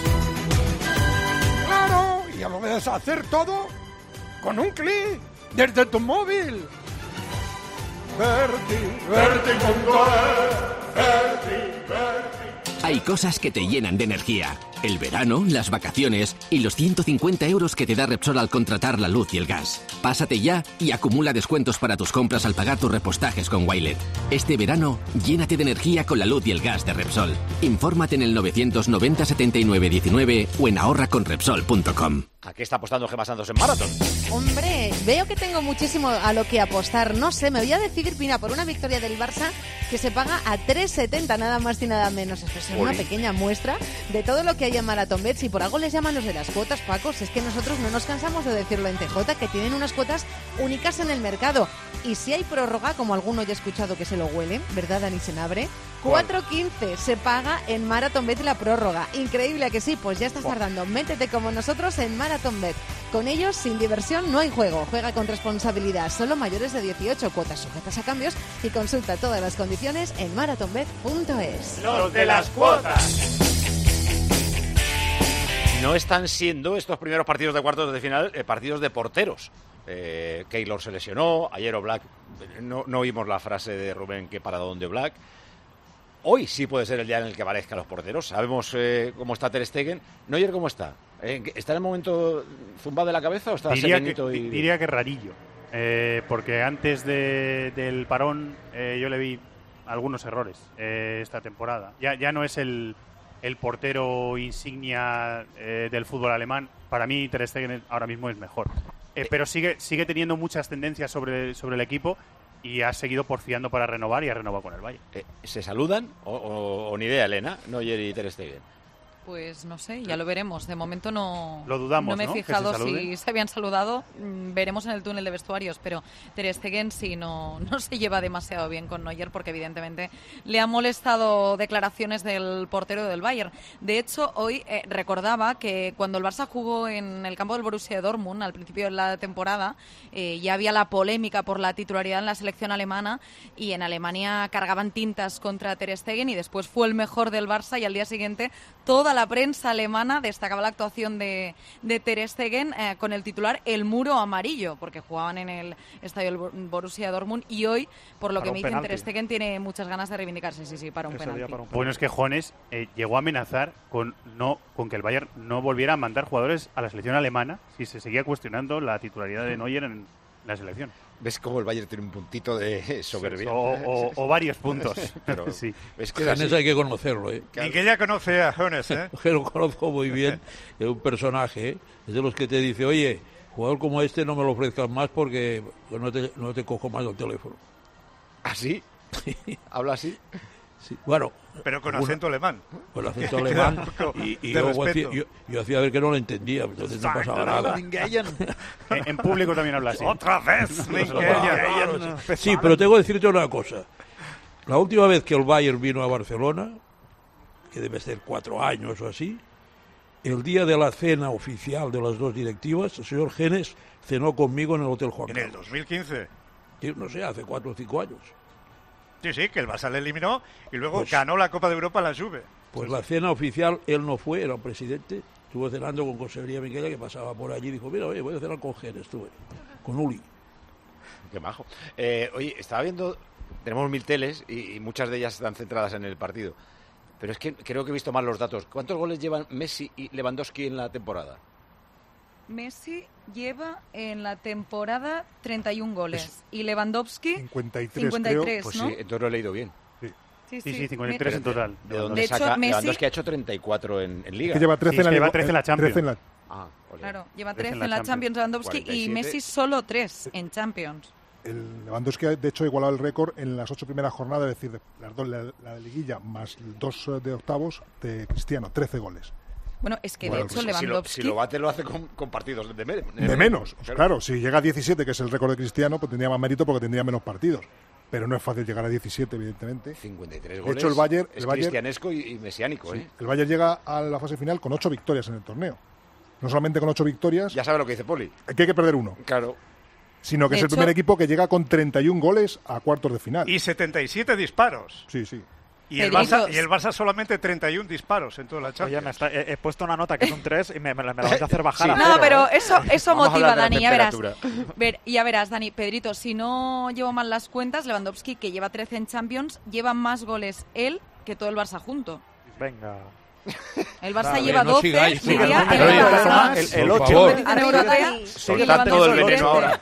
Claro, y ya lo puedes hacer todo con un clic desde tu móvil. Berti, Berti punto es, Berti, Berti. Hay cosas que te llenan de energía. El verano, las vacaciones y los ciento cincuenta euros que te da Repsol al contratar la luz y el gas. Pásate ya y acumula descuentos para tus compras al pagar tus repostajes con Wilet. Este verano, llénate de energía con la luz y el gas de Repsol. Infórmate en el novecientos noventa setenta y nueve diecinueve o en ahorra con repsol punto com. ¿A qué está apostando Gemma Santos en Marathon? Hombre, veo que tengo muchísimo a lo que apostar. No sé, me voy a decidir, mira, por una victoria del Barça que se paga a tres setenta, nada más y nada menos. Esto es una pequeña muestra de todo lo que hay en Marathon Bet. Si por algo les llaman los de las cuotas, Paco, si es que nosotros no nos cansamos de decirlo en T J, que tienen unas cuotas únicas en el mercado. Y si hay prórroga, como alguno ya he escuchado que se lo huelen, ¿verdad, Dani Senabre? cuatro quince se paga en Marathon Bet la prórroga. Increíble, ¿a que sí? Pues ya estás tardando. Métete como nosotros en Marathon Bet. Con ellos, sin diversión, no hay juego. Juega con responsabilidad. Solo mayores de dieciocho, cuotas sujetas a cambios, y consulta todas las condiciones en marathon bet punto es. Los de las cuotas. No están siendo estos primeros partidos de cuartos de final eh, partidos de porteros. Eh, Keylor se lesionó, ayer Oblak, no, no oímos la frase de Rubén que para dónde Oblak. Hoy sí puede ser el día en el que aparezcan los porteros. Sabemos eh, cómo está Ter Stegen. Neuer, ¿cómo está? Eh, ¿Está en el momento zumbado de la cabeza o está diría que, y... diría que rarillo. Eh, porque antes de, del parón eh, yo le vi algunos errores eh, esta temporada. Ya, ya no es el, el portero insignia eh, del fútbol alemán. Para mí Ter Stegen ahora mismo es mejor. Eh, pero sigue, sigue teniendo muchas tendencias sobre, sobre el equipo. Y ha seguido porfiando para renovar y ha renovado con el Bayern. Eh, ¿Se saludan? O, o, o ni idea, Elena, Neuer y Ter Stegen. Pues no sé, ya lo veremos. De momento no, lo dudamos, no me he ¿no? fijado se si se habían saludado. Veremos en el túnel de vestuarios, pero Ter Stegen sí no, no se lleva demasiado bien con Neuer porque evidentemente le ha molestado declaraciones del portero del Bayern. De hecho, hoy eh, recordaba que cuando el Barça jugó en el campo del Borussia Dortmund al principio de la temporada, eh, ya había la polémica por la titularidad en la selección alemana y en Alemania cargaban tintas contra Ter Stegen y después fue el mejor del Barça y al día siguiente toda la prensa alemana destacaba la actuación de, de Ter Stegen eh, con el titular El muro amarillo, porque jugaban en el estadio del Borussia Dortmund y hoy, por lo para que me dicen, penalti. Ter Stegen tiene muchas ganas de reivindicarse, sí, sí, para un, penalti. Para un penalti. Bueno, es que Jones eh, llegó a amenazar con, no, con que el Bayern no volviera a mandar jugadores a la selección alemana si se seguía cuestionando la titularidad de Neuer en la selección. ¿Ves cómo el Bayern tiene un puntito de soberbia? Sí, o, o, o varios puntos. Pero sí. Es que Jones hay que conocerlo, ¿eh? Y que ya conoce a Jones, ¿eh? Que lo conozco muy bien. Es un personaje, ¿eh? Es de los que te dice, oye, jugador como este no me lo ofrezcas más porque no te, no te cojo más el teléfono. ¿Ah, sí? ¿Habla así? Sí. Bueno, pero con acento una, alemán. Con acento alemán. Y, y yo, hacía, yo, yo hacía ver que no lo entendía, entonces no pasaba nada. en, en público también habla así. ¡Otra vez! Sí, pero tengo que decirte una cosa. La última vez que el Bayern vino a Barcelona, que debe ser cuatro años o así, el día de la cena oficial de las dos directivas, el señor Genes cenó conmigo en el Hotel Juan Carlos. ¿En el dos mil quince? Sí, no sé, hace cuatro o cinco años. Sí, sí, que el Barça le eliminó y luego pues, ganó la Copa de Europa a la Juve. Pues sí, la cena oficial, él no fue, era el presidente. Estuve cenando con José María Miquela, que pasaba por allí y dijo, mira, oye, voy a cenar con Genes, estuve, con Uli. Qué majo. Eh, oye, estaba viendo, tenemos mil teles y, y muchas de ellas están centradas en el partido. Pero es que creo que he visto mal los datos. ¿Cuántos goles llevan Messi y Lewandowski en la temporada? Messi lleva en la temporada treinta y un goles es y Lewandowski cincuenta y tres, cincuenta y tres, pues ¿no? sí, entonces lo he leído bien. Sí, sí, sí, sí cincuenta y tres en total. ¿De dónde de saca? hecho, Messi... Lewandowski ha hecho treinta y cuatro en, en Liga. Que lleva trece, sí, en, la lleva trece en la Champions. En la... Ah, ole. Claro, lleva trece en la, en la Champions, Champions Lewandowski cuarenta y siete. Y Messi solo tres en Champions. El Lewandowski de hecho ha igualado el récord en las ocho primeras jornadas, es decir, las dos, la, la de liguilla más dos de octavos de Cristiano, trece goles. Bueno, es que bueno, de hecho pues Lewandowski... Si lo, si lo bate, lo hace con, con partidos de, me, de menos. Claro. claro, si llega a diecisiete, que es el récord de Cristiano, pues tendría más mérito porque tendría menos partidos. Pero no es fácil llegar a diecisiete, evidentemente. cincuenta y tres goles. De hecho, el Bayern... Es el Bayern, cristianesco y, y mesiánico, sí, ¿eh? El Bayern llega a la fase final con ocho victorias en el torneo. No solamente con ocho victorias... Ya sabe lo que dice Poli. Que hay que perder uno. Claro. Sino que de es hecho, el primer equipo que llega con treinta y un goles a cuartos de final. Y setenta y siete disparos. Sí, sí. Y el, Barça, y el Barça solamente treinta y un disparos en toda la Champions. Oye, me está, he, he puesto una nota que es un tres y me, me, me la vais a hacer bajar. Sí. A no, cero, pero ¿eh? eso, eso motiva, Dani, ya verás. Ver, ya verás, Dani. Pedrito, si no llevo mal las cuentas, Lewandowski, que lleva trece en Champions, lleva más goles él que todo el Barça junto. Venga. El Barça Dale, lleva no doce, sigáis, y sigáis, el, sigáis, el, el ocho. Soltad todo el veneno ahora.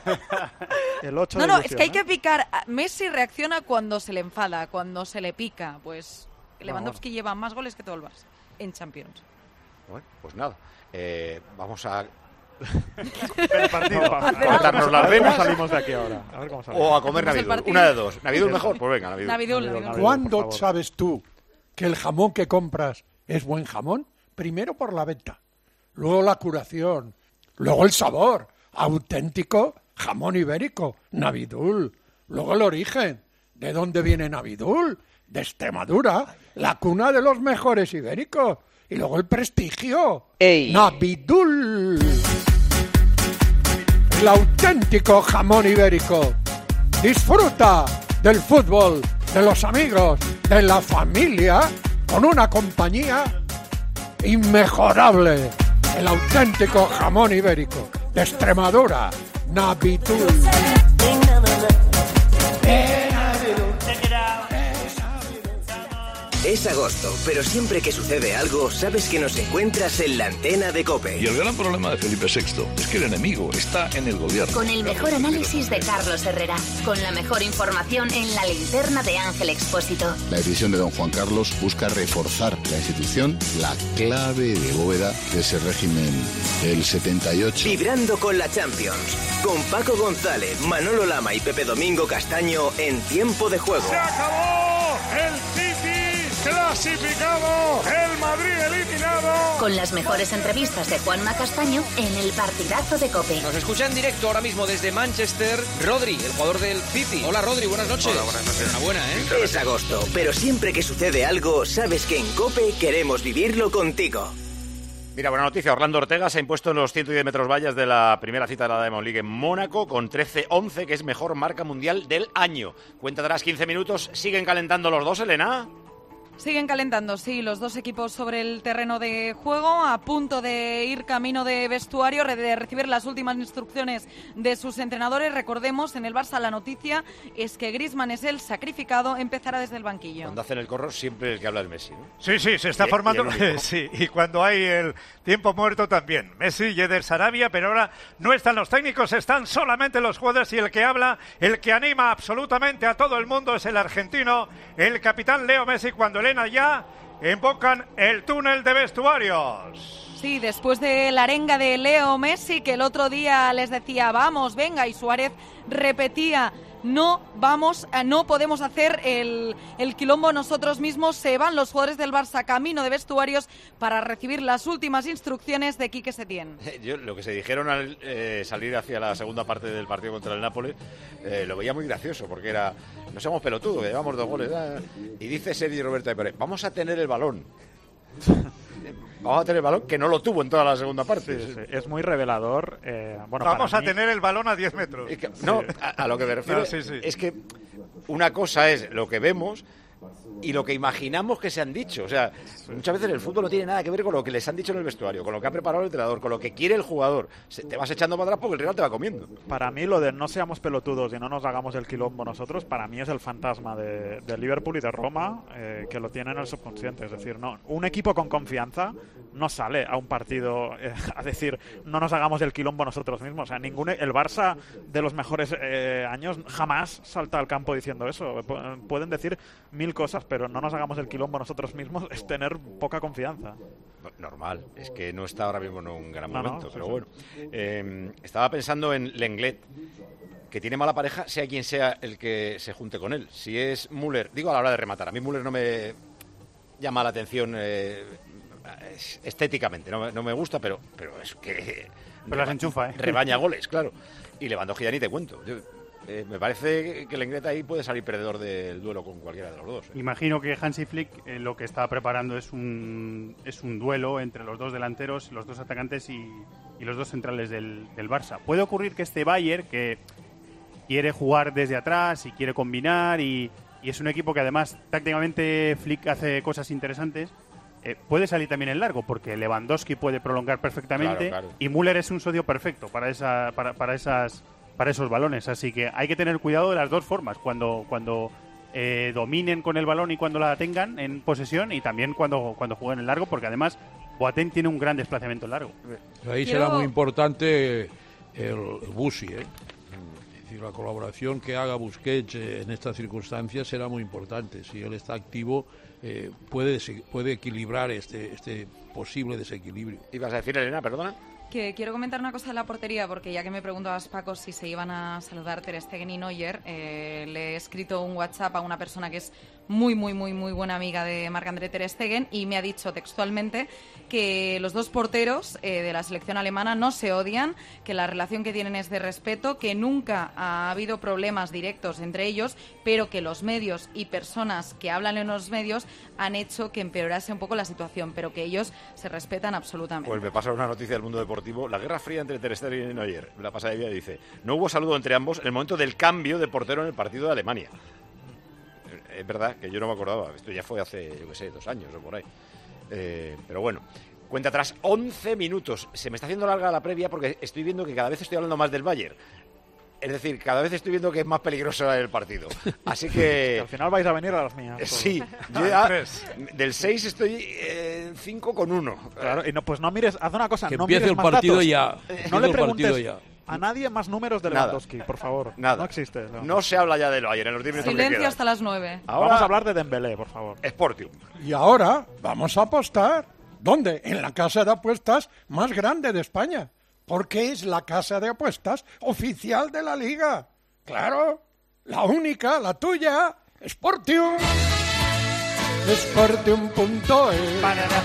El ocho no, no, ilusión, es que hay ¿eh? que picar. Messi reacciona cuando se le enfada, cuando se le pica. Pues Lewandowski no, lleva más goles que todo el Barça en Champions. Bueno, pues nada. Eh, vamos a Del partido. Cortarnos las A ver cómo venas. salimos de aquí ahora. A ver cómo salimos. O a comer Navidul. Una de dos. Navidul mejor, pues venga, Navidul. Navidul, Navidul. ¿Cuándo sabes tú que el jamón que compras es buen jamón? Primero por la venta, luego la curación, luego el sabor. Auténtico jamón ibérico, Navidul. Luego el origen. ¿De dónde viene Navidul? De Extremadura, la cuna de los mejores ibéricos. Y luego el prestigio. Ey. Navidul. El auténtico jamón ibérico. Disfruta del fútbol, de los amigos, de la familia, con una compañía inmejorable. El auténtico jamón ibérico de Extremadura, Navidul. Es agosto, pero siempre que sucede algo, sabes que nos encuentras en la antena de COPE. Y el gran problema de Felipe sexto es que el enemigo está en el gobierno. Con el mejor análisis de Carlos Herrera, con la mejor información en la linterna de Ángel Expósito. La decisión de don Juan Carlos busca reforzar la institución, la clave de bóveda de ese régimen del setenta y ocho. Vibrando con la Champions, con Paco González, Manolo Lama y Pepe Domingo Castaño en Tiempo de Juego. ¡Se acabó! ¡El City clasificado! ¡El Madrid eliminado! Con las mejores entrevistas de Juanma Castaño en el partidazo de COPE. Nos escucha en directo ahora mismo desde Manchester, Rodri, el jugador del City. Hola Rodri, buenas noches. Hola, buenas noches. Enhorabuena, ¿eh? Es agosto, pero siempre que sucede algo, sabes que en COPE queremos vivirlo contigo. Mira, buena noticia. Orlando Ortega se ha impuesto en los ciento diez metros vallas de la primera cita de la Diamond League en Mónaco con trece once, que es mejor marca mundial del año. Cuenta tras quince minutos. ¿Siguen calentando los dos, Elena? Siguen calentando, sí, los dos equipos sobre el terreno de juego, a punto de ir camino de vestuario, de recibir las últimas instrucciones de sus entrenadores. Recordemos, en el Barça la noticia es que Griezmann es el sacrificado, empezará desde el banquillo. Cuando hacen el corro siempre el que habla es Messi, ¿no? Sí, sí, se está Y- formando. y el único. Sí, y cuando hay el tiempo muerto también. Messi y Eder Sarabia, pero ahora no están los técnicos, están solamente los jugadores y el que habla, el que anima absolutamente a todo el mundo es el argentino, el capitán Leo Messi, cuando Elena ya invocan el túnel de vestuarios. Sí, después de la arenga de Leo Messi, que el otro día les decía, vamos, venga, y Suárez repetía, no vamos, eh, no podemos hacer el, el quilombo nosotros mismos. Se van los jugadores del Barça camino de vestuarios para recibir las últimas instrucciones de Quique Setién. Yo lo que se dijeron al eh, salir hacia la segunda parte del partido contra el Nápoles, eh, lo veía muy gracioso, porque era, no somos pelotudos, que llevamos dos goles. ah, Y dice Sergi Roberto Pérez, vamos a tener el balón. Vamos a tener el balón, que no lo tuvo en toda la segunda parte. Sí, sí, es muy revelador. eh, bueno, Vamos para a mí- tener el balón a diez metros. Es que- no, a, a lo que me refiero No, sí, sí. es que una cosa es lo que vemos y lo que imaginamos que se han dicho. O sea, muchas veces el fútbol no tiene nada que ver con lo que les han dicho en el vestuario, con lo que ha preparado el entrenador, con lo que quiere el jugador. Se- te vas echando para atrás porque el rival te va comiendo. Para mí lo de no seamos pelotudos y no nos hagamos el quilombo nosotros, para mí es el fantasma de, de Liverpool y de Roma, eh, que lo tiene en el subconsciente. Es decir, no, un equipo con confianza no sale a un partido eh, a decir no nos hagamos el quilombo nosotros mismos. O sea, ningún, el Barça de los mejores eh, años jamás salta al campo diciendo eso. Pu- Pueden decir mil cosas, pero no nos hagamos el quilombo nosotros mismos es tener poca confianza. Normal, es que no está ahora mismo en un gran No, no, momento, sí, pero sí. bueno. Eh, estaba pensando en Lenglet, que tiene mala pareja, sea quien sea el que se junte con él. Si es Müller, digo a la hora de rematar, a mí Müller no me llama la atención eh, estéticamente, no, me- no me gusta, pero, pero es que... Pero las enchufa, ¿eh? Rebaña goles, claro. Y Lewandowski ya ni te cuento. Yo, eh, me parece que Lenglet ahí puede salir perdedor del duelo con cualquiera de los dos. ¿eh? Imagino que Hansi Flick eh, lo que está preparando es un, es un duelo entre los dos delanteros, los dos atacantes y, y los dos centrales del, del Barça. Puede ocurrir que este Bayern, que quiere jugar desde atrás y quiere combinar y, y es un equipo que además tácticamente Flick hace cosas interesantes, eh, puede salir también en largo porque Lewandowski puede prolongar perfectamente Claro, claro. y Müller es un socio perfecto para, esa, para, para esas... para esos balones, así que hay que tener cuidado de las dos formas, cuando cuando eh, dominen con el balón y cuando la tengan en posesión y también cuando, cuando jueguen en largo, porque además Boateng tiene un gran desplazamiento en largo. Ahí Quiero- será muy importante el Busi, ¿eh? Es decir, la colaboración que haga Busquets eh, en estas circunstancias será muy importante. Si él está activo, eh, puede, dese- puede equilibrar este, este posible desequilibrio. ¿Ibas a decir, Elena, perdona? Que quiero comentar una cosa de la portería, porque ya que me preguntabas, Paco, si se iban a saludar Ter Stegen y Neuer, eh, le he escrito un WhatsApp a una persona que es muy, muy, muy, muy buena amiga de Marc-André Ter Stegen y me ha dicho textualmente que los dos porteros eh, de la selección alemana no se odian, que la relación que tienen es de respeto, que nunca ha habido problemas directos entre ellos, pero que los medios y personas que hablan en los medios han hecho que empeorase un poco la situación, pero que ellos se respetan absolutamente. Pues me pasa una noticia del mundo deportivo. La guerra fría entre Ter Stegen y Neuer. La pasada día dice: no hubo saludo entre ambos en el momento del cambio de portero en el partido de Alemania. Es verdad que yo no me acordaba. Esto ya fue hace, yo qué sé, dos años o por ahí. Eh, pero bueno, cuenta atrás, once minutos. Se me está haciendo larga la previa porque estoy viendo que cada vez estoy hablando más del Bayern. Es decir, cada vez estoy viendo que es más peligroso el partido. Así que... Al final vais a venir a las mías. Sí. Yo ya, del seis estoy en cinco con uno. Claro, y no, pues no mires... Haz una cosa, que no empiece mires el más partido datos. ya. No le preguntes ya. a nadie más números de Lewandowski, por favor. Nada. No existe. No, no se habla ya del Bayern en los diez minutos que Silencio quedan. hasta las nueve. Ahora, vamos a hablar de Dembélé, por favor. Sportium. Y ahora vamos a apostar. ¿Dónde? En la casa de apuestas más grande de España. Porque es la casa de apuestas oficial de la Liga. Claro, la única, la tuya, Sportium. Sportium punto es.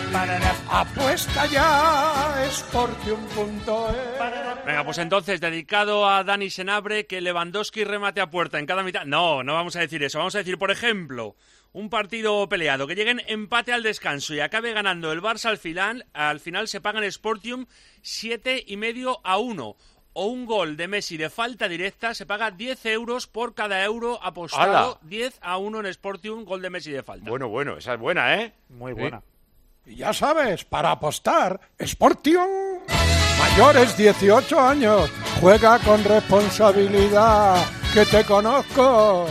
Apuesta ya, Sportium punto es. Venga, pues entonces, dedicado a Dani Senabre, que Lewandowski remate a puerta en cada mitad. No, no vamos a decir eso. Vamos a decir, por ejemplo, un partido peleado, que lleguen empate al descanso y acabe ganando el Barça al final, al final se paga en Sportium siete y medio a uno. O un gol de Messi de falta directa, se paga diez euros por cada euro apostado. ¡Hala! diez a uno en Sportium, gol de Messi de falta. Bueno, bueno, esa es buena, ¿eh? Muy buena. Y ya sabes, para apostar, Sportium. Mayores dieciocho años. Juega con responsabilidad. Que te conozco.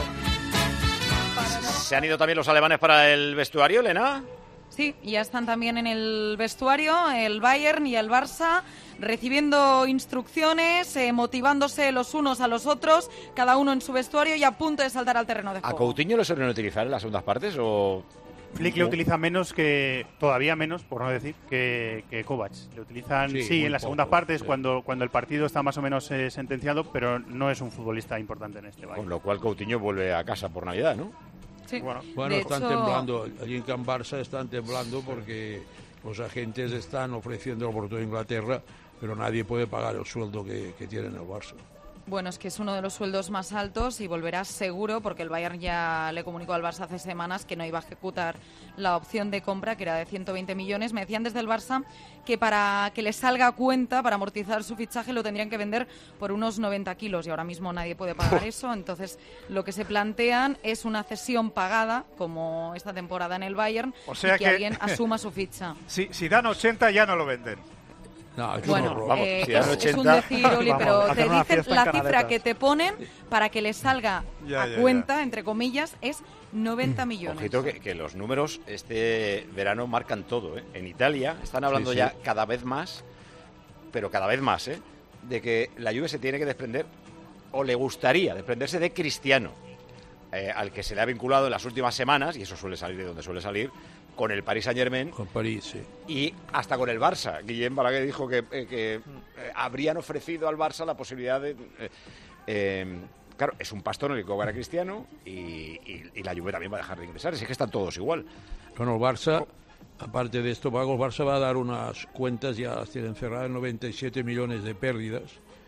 ¿Se han ido también los alemanes para el vestuario, Elena? Sí, ya están también en el vestuario el Bayern y el Barça recibiendo instrucciones, eh, motivándose los unos a los otros, cada uno en su vestuario y a punto de saltar al terreno de juego. ¿A Coutinho lo suelen utilizar en las segundas partes o...? Flick le utiliza menos que, todavía menos, por no decir, que, que Kovac. Le utilizan, sí, sí en las segundas partes, sí. cuando, cuando el partido está más o menos eh, sentenciado, pero no es un futbolista importante en este Bayern. Con lo cual Coutinho vuelve a casa por Navidad, ¿no? Sí. Bueno, bueno están hecho... temblando, allí en Can Barça están temblando porque los agentes están ofreciendo por toda Inglaterra, pero nadie puede pagar el sueldo que, que tiene en el Barça. Bueno, es que es uno de los sueldos más altos y volverá seguro, porque el Bayern ya le comunicó al Barça hace semanas que no iba a ejecutar la opción de compra, que era de ciento veinte millones. Me decían desde el Barça que para que le salga a cuenta, para amortizar su fichaje, lo tendrían que vender por unos noventa kilos y ahora mismo nadie puede pagar eso. Entonces, lo que se plantean es una cesión pagada, como esta temporada en el Bayern, o sea y que, que alguien asuma su ficha. Si, si dan ochenta ya no lo venden. No, es bueno, un vamos, eh, si es, ochenta... es un decir, Oli, pero vamos, te dicen la cifra que te ponen para que le salga ya, a ya, cuenta, ya. entre comillas, es noventa millones. Ojito que, que los números este verano marcan todo, ¿eh? En Italia están hablando sí, sí. ya cada vez más, pero cada vez más, ¿eh? De que la Juve se tiene que desprender, o le gustaría desprenderse de Cristiano, eh, al que se le ha vinculado en las últimas semanas, y eso suele salir de donde suele salir, con el Paris Saint-Germain. Con París, sí. Y hasta con el Barça. Guillem Balaguer dijo que, eh, que eh, habrían ofrecido al Barça la posibilidad de... Eh, eh, claro, es un pastón el que cobra Cristiano y, y, y la Juve también va a dejar de ingresar. Es que están todos igual. Bueno, el Barça, aparte de esto, Paco, el Barça va a dar unas cuentas, ya las tienen cerradas, noventa y siete millones de pérdidas,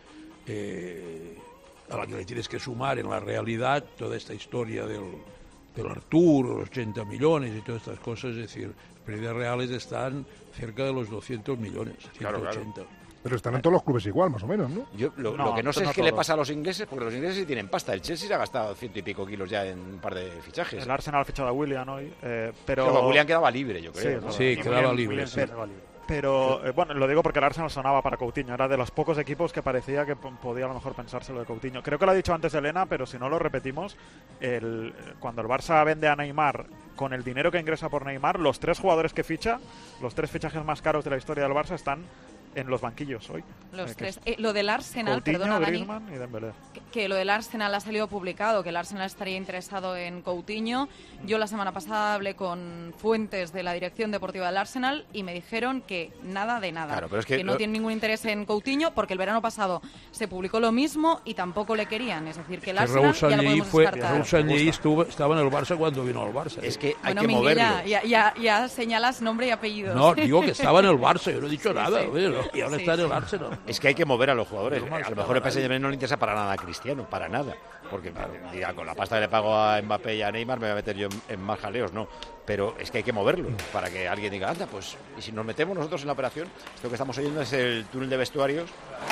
eh, a la que le tienes que sumar en la realidad toda esta historia del... del Artur, los ochenta millones y todas estas cosas, es decir, pérdidas reales están cerca de los doscientos millones, ciento ochenta. Claro, claro. Pero están en todos los clubes igual, más o menos, ¿no? Yo lo, no, lo que no sé no es qué todos. le pasa a los ingleses, porque los ingleses sí tienen pasta. El Chelsea se ha gastado ciento y pico kilos ya en un par de fichajes. El Arsenal ha fichado a William hoy, eh, pero... pero William quedaba libre, yo creo. Sí, ¿no? sí quedaba William, libre. William Sí. quedaba libre. Pero, eh, bueno, lo digo porque el Arsenal sonaba para Coutinho. Era de los pocos equipos que parecía que p- podía a lo mejor pensárselo de Coutinho. Creo que lo ha dicho antes Elena, pero si no lo repetimos, el, cuando el Barça vende a Neymar con el dinero que ingresa por Neymar, los tres jugadores que ficha, los tres fichajes más caros de la historia del Barça están en los banquillos hoy. Los Eh, tres. que Eh, lo del Arsenal, Coutinho, perdona, Dani, Griezmann y Dembélé. que, que lo del Arsenal ha salido publicado, que el Arsenal estaría interesado en Coutinho. Yo la semana pasada hablé con fuentes de la dirección deportiva del Arsenal y me dijeron que nada de nada. Claro, pero es que no lo- tienen ningún interés en Coutinho porque el verano pasado se publicó lo mismo y tampoco le querían. Es decir, que el Que Arsenal Raúl ya lo Sanlleí podemos fue, descartar. Raúl Sanlleí estuvo, estaba en el Barça cuando vino al Barça. Es que hay Bueno, que Minguella, moverlo. ya, ya, ya señalas nombre y apellido. No, digo que estaba en el Barça, yo no he dicho Sí, nada, sí. oye, ¿no? y ahora Sí, está en el sí. Arsenal. Es que hay que mover a los jugadores. No más A lo mejor el P S G nadie. no le interesa para nada a Cristiano, para nada. Porque diga, con la pasta que le pago a Mbappé y a Neymar me voy a meter yo en, en más jaleos, no. Pero es que hay que moverlo para que alguien diga, anda, pues, y si nos metemos nosotros en la operación, esto que estamos oyendo es el túnel de vestuarios.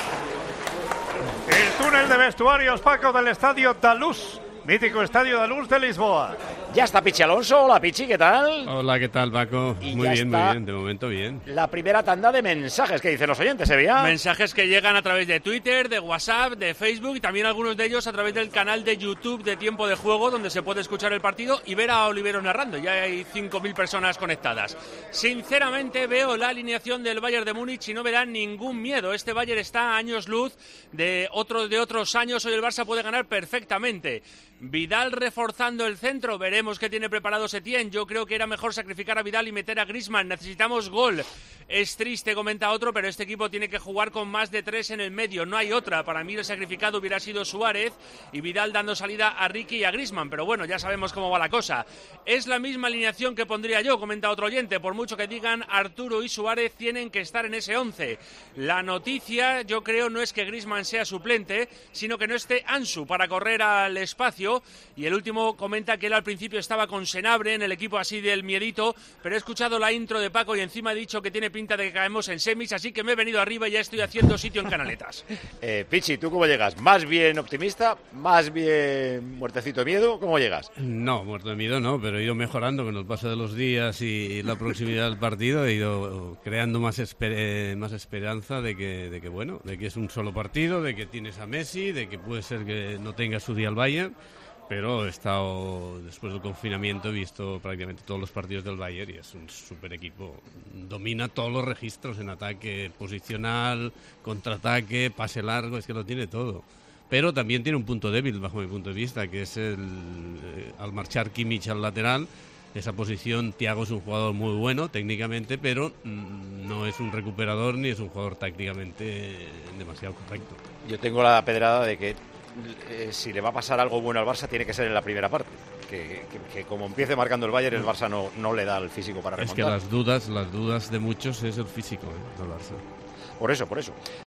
El túnel de vestuarios, Paco, del estadio Daluz, mítico estadio Daluz de Lisboa. Ya está Pichi Alonso. Hola, Pichi, ¿qué tal? Hola, ¿qué tal, Paco? Y Muy ya bien, está. muy bien, de momento bien. La primera tanda de mensajes que dicen los oyentes, ¿se veía? Mensajes que llegan a través de Twitter, de WhatsApp, de Facebook y también algunos de ellos a través del canal de YouTube de Tiempo de Juego, donde se puede escuchar el partido y ver a Oliveros narrando. Ya hay cinco mil personas conectadas. Sinceramente veo la alineación del Bayern de Múnich y no me da ningún miedo. Este Bayern está a años luz de, otro, de otros años. Hoy el Barça puede ganar perfectamente. Vidal reforzando el centro, veremos qué tiene preparado Setién. Yo creo que era mejor sacrificar a Vidal y meter a Griezmann. Necesitamos gol. Es triste, comenta otro, pero este equipo tiene que jugar con más de tres en el medio. No hay otra. Para mí el sacrificado hubiera sido Suárez y Vidal dando salida a Ricky y a Griezmann. Pero bueno, ya sabemos cómo va la cosa. Es la misma alineación que pondría yo, comenta otro oyente. Por mucho que digan, Arturo y Suárez tienen que estar en ese once. La noticia, yo creo, no es que Griezmann sea suplente, sino que no esté Ansu para correr al espacio. Y el último comenta que él al principio estaba con Senabre en el equipo así del miedito, pero he escuchado la intro de Paco y encima he dicho que tiene pinta de que caemos en semis, así que me he venido arriba y ya estoy haciendo sitio en canaletas. Eh, Pichi, ¿tú cómo llegas? ¿Más bien optimista? ¿Más bien muertecito de miedo? ¿Cómo llegas? No, muerto de miedo no, pero he ido mejorando con el paso de los días y la proximidad del partido. He ido creando más, esper eh, más esperanza de que, de que, bueno, de que es un solo partido, de que tienes a Messi, de que puede ser que no tenga su día el Bayern. Pero he estado, después del confinamiento, he visto prácticamente todos los partidos del Bayern y es un súper equipo. Domina todos los registros en ataque posicional, contraataque, pase largo, es que lo tiene todo. Pero también tiene un punto débil, bajo mi punto de vista, que es el, eh, al marchar Kimmich al lateral, esa posición, Thiago es un jugador muy bueno técnicamente, pero mm, no es un recuperador ni es un jugador tácticamente demasiado correcto. Yo tengo la pedrada de que eh, si le va a pasar algo bueno al Barça tiene que ser en la primera parte. Que, que, que como empiece marcando el Bayern, el Barça no, no le da el físico para remontar. Es que las dudas, las dudas de muchos es el físico, ¿eh? del Barça. Por eso, por eso.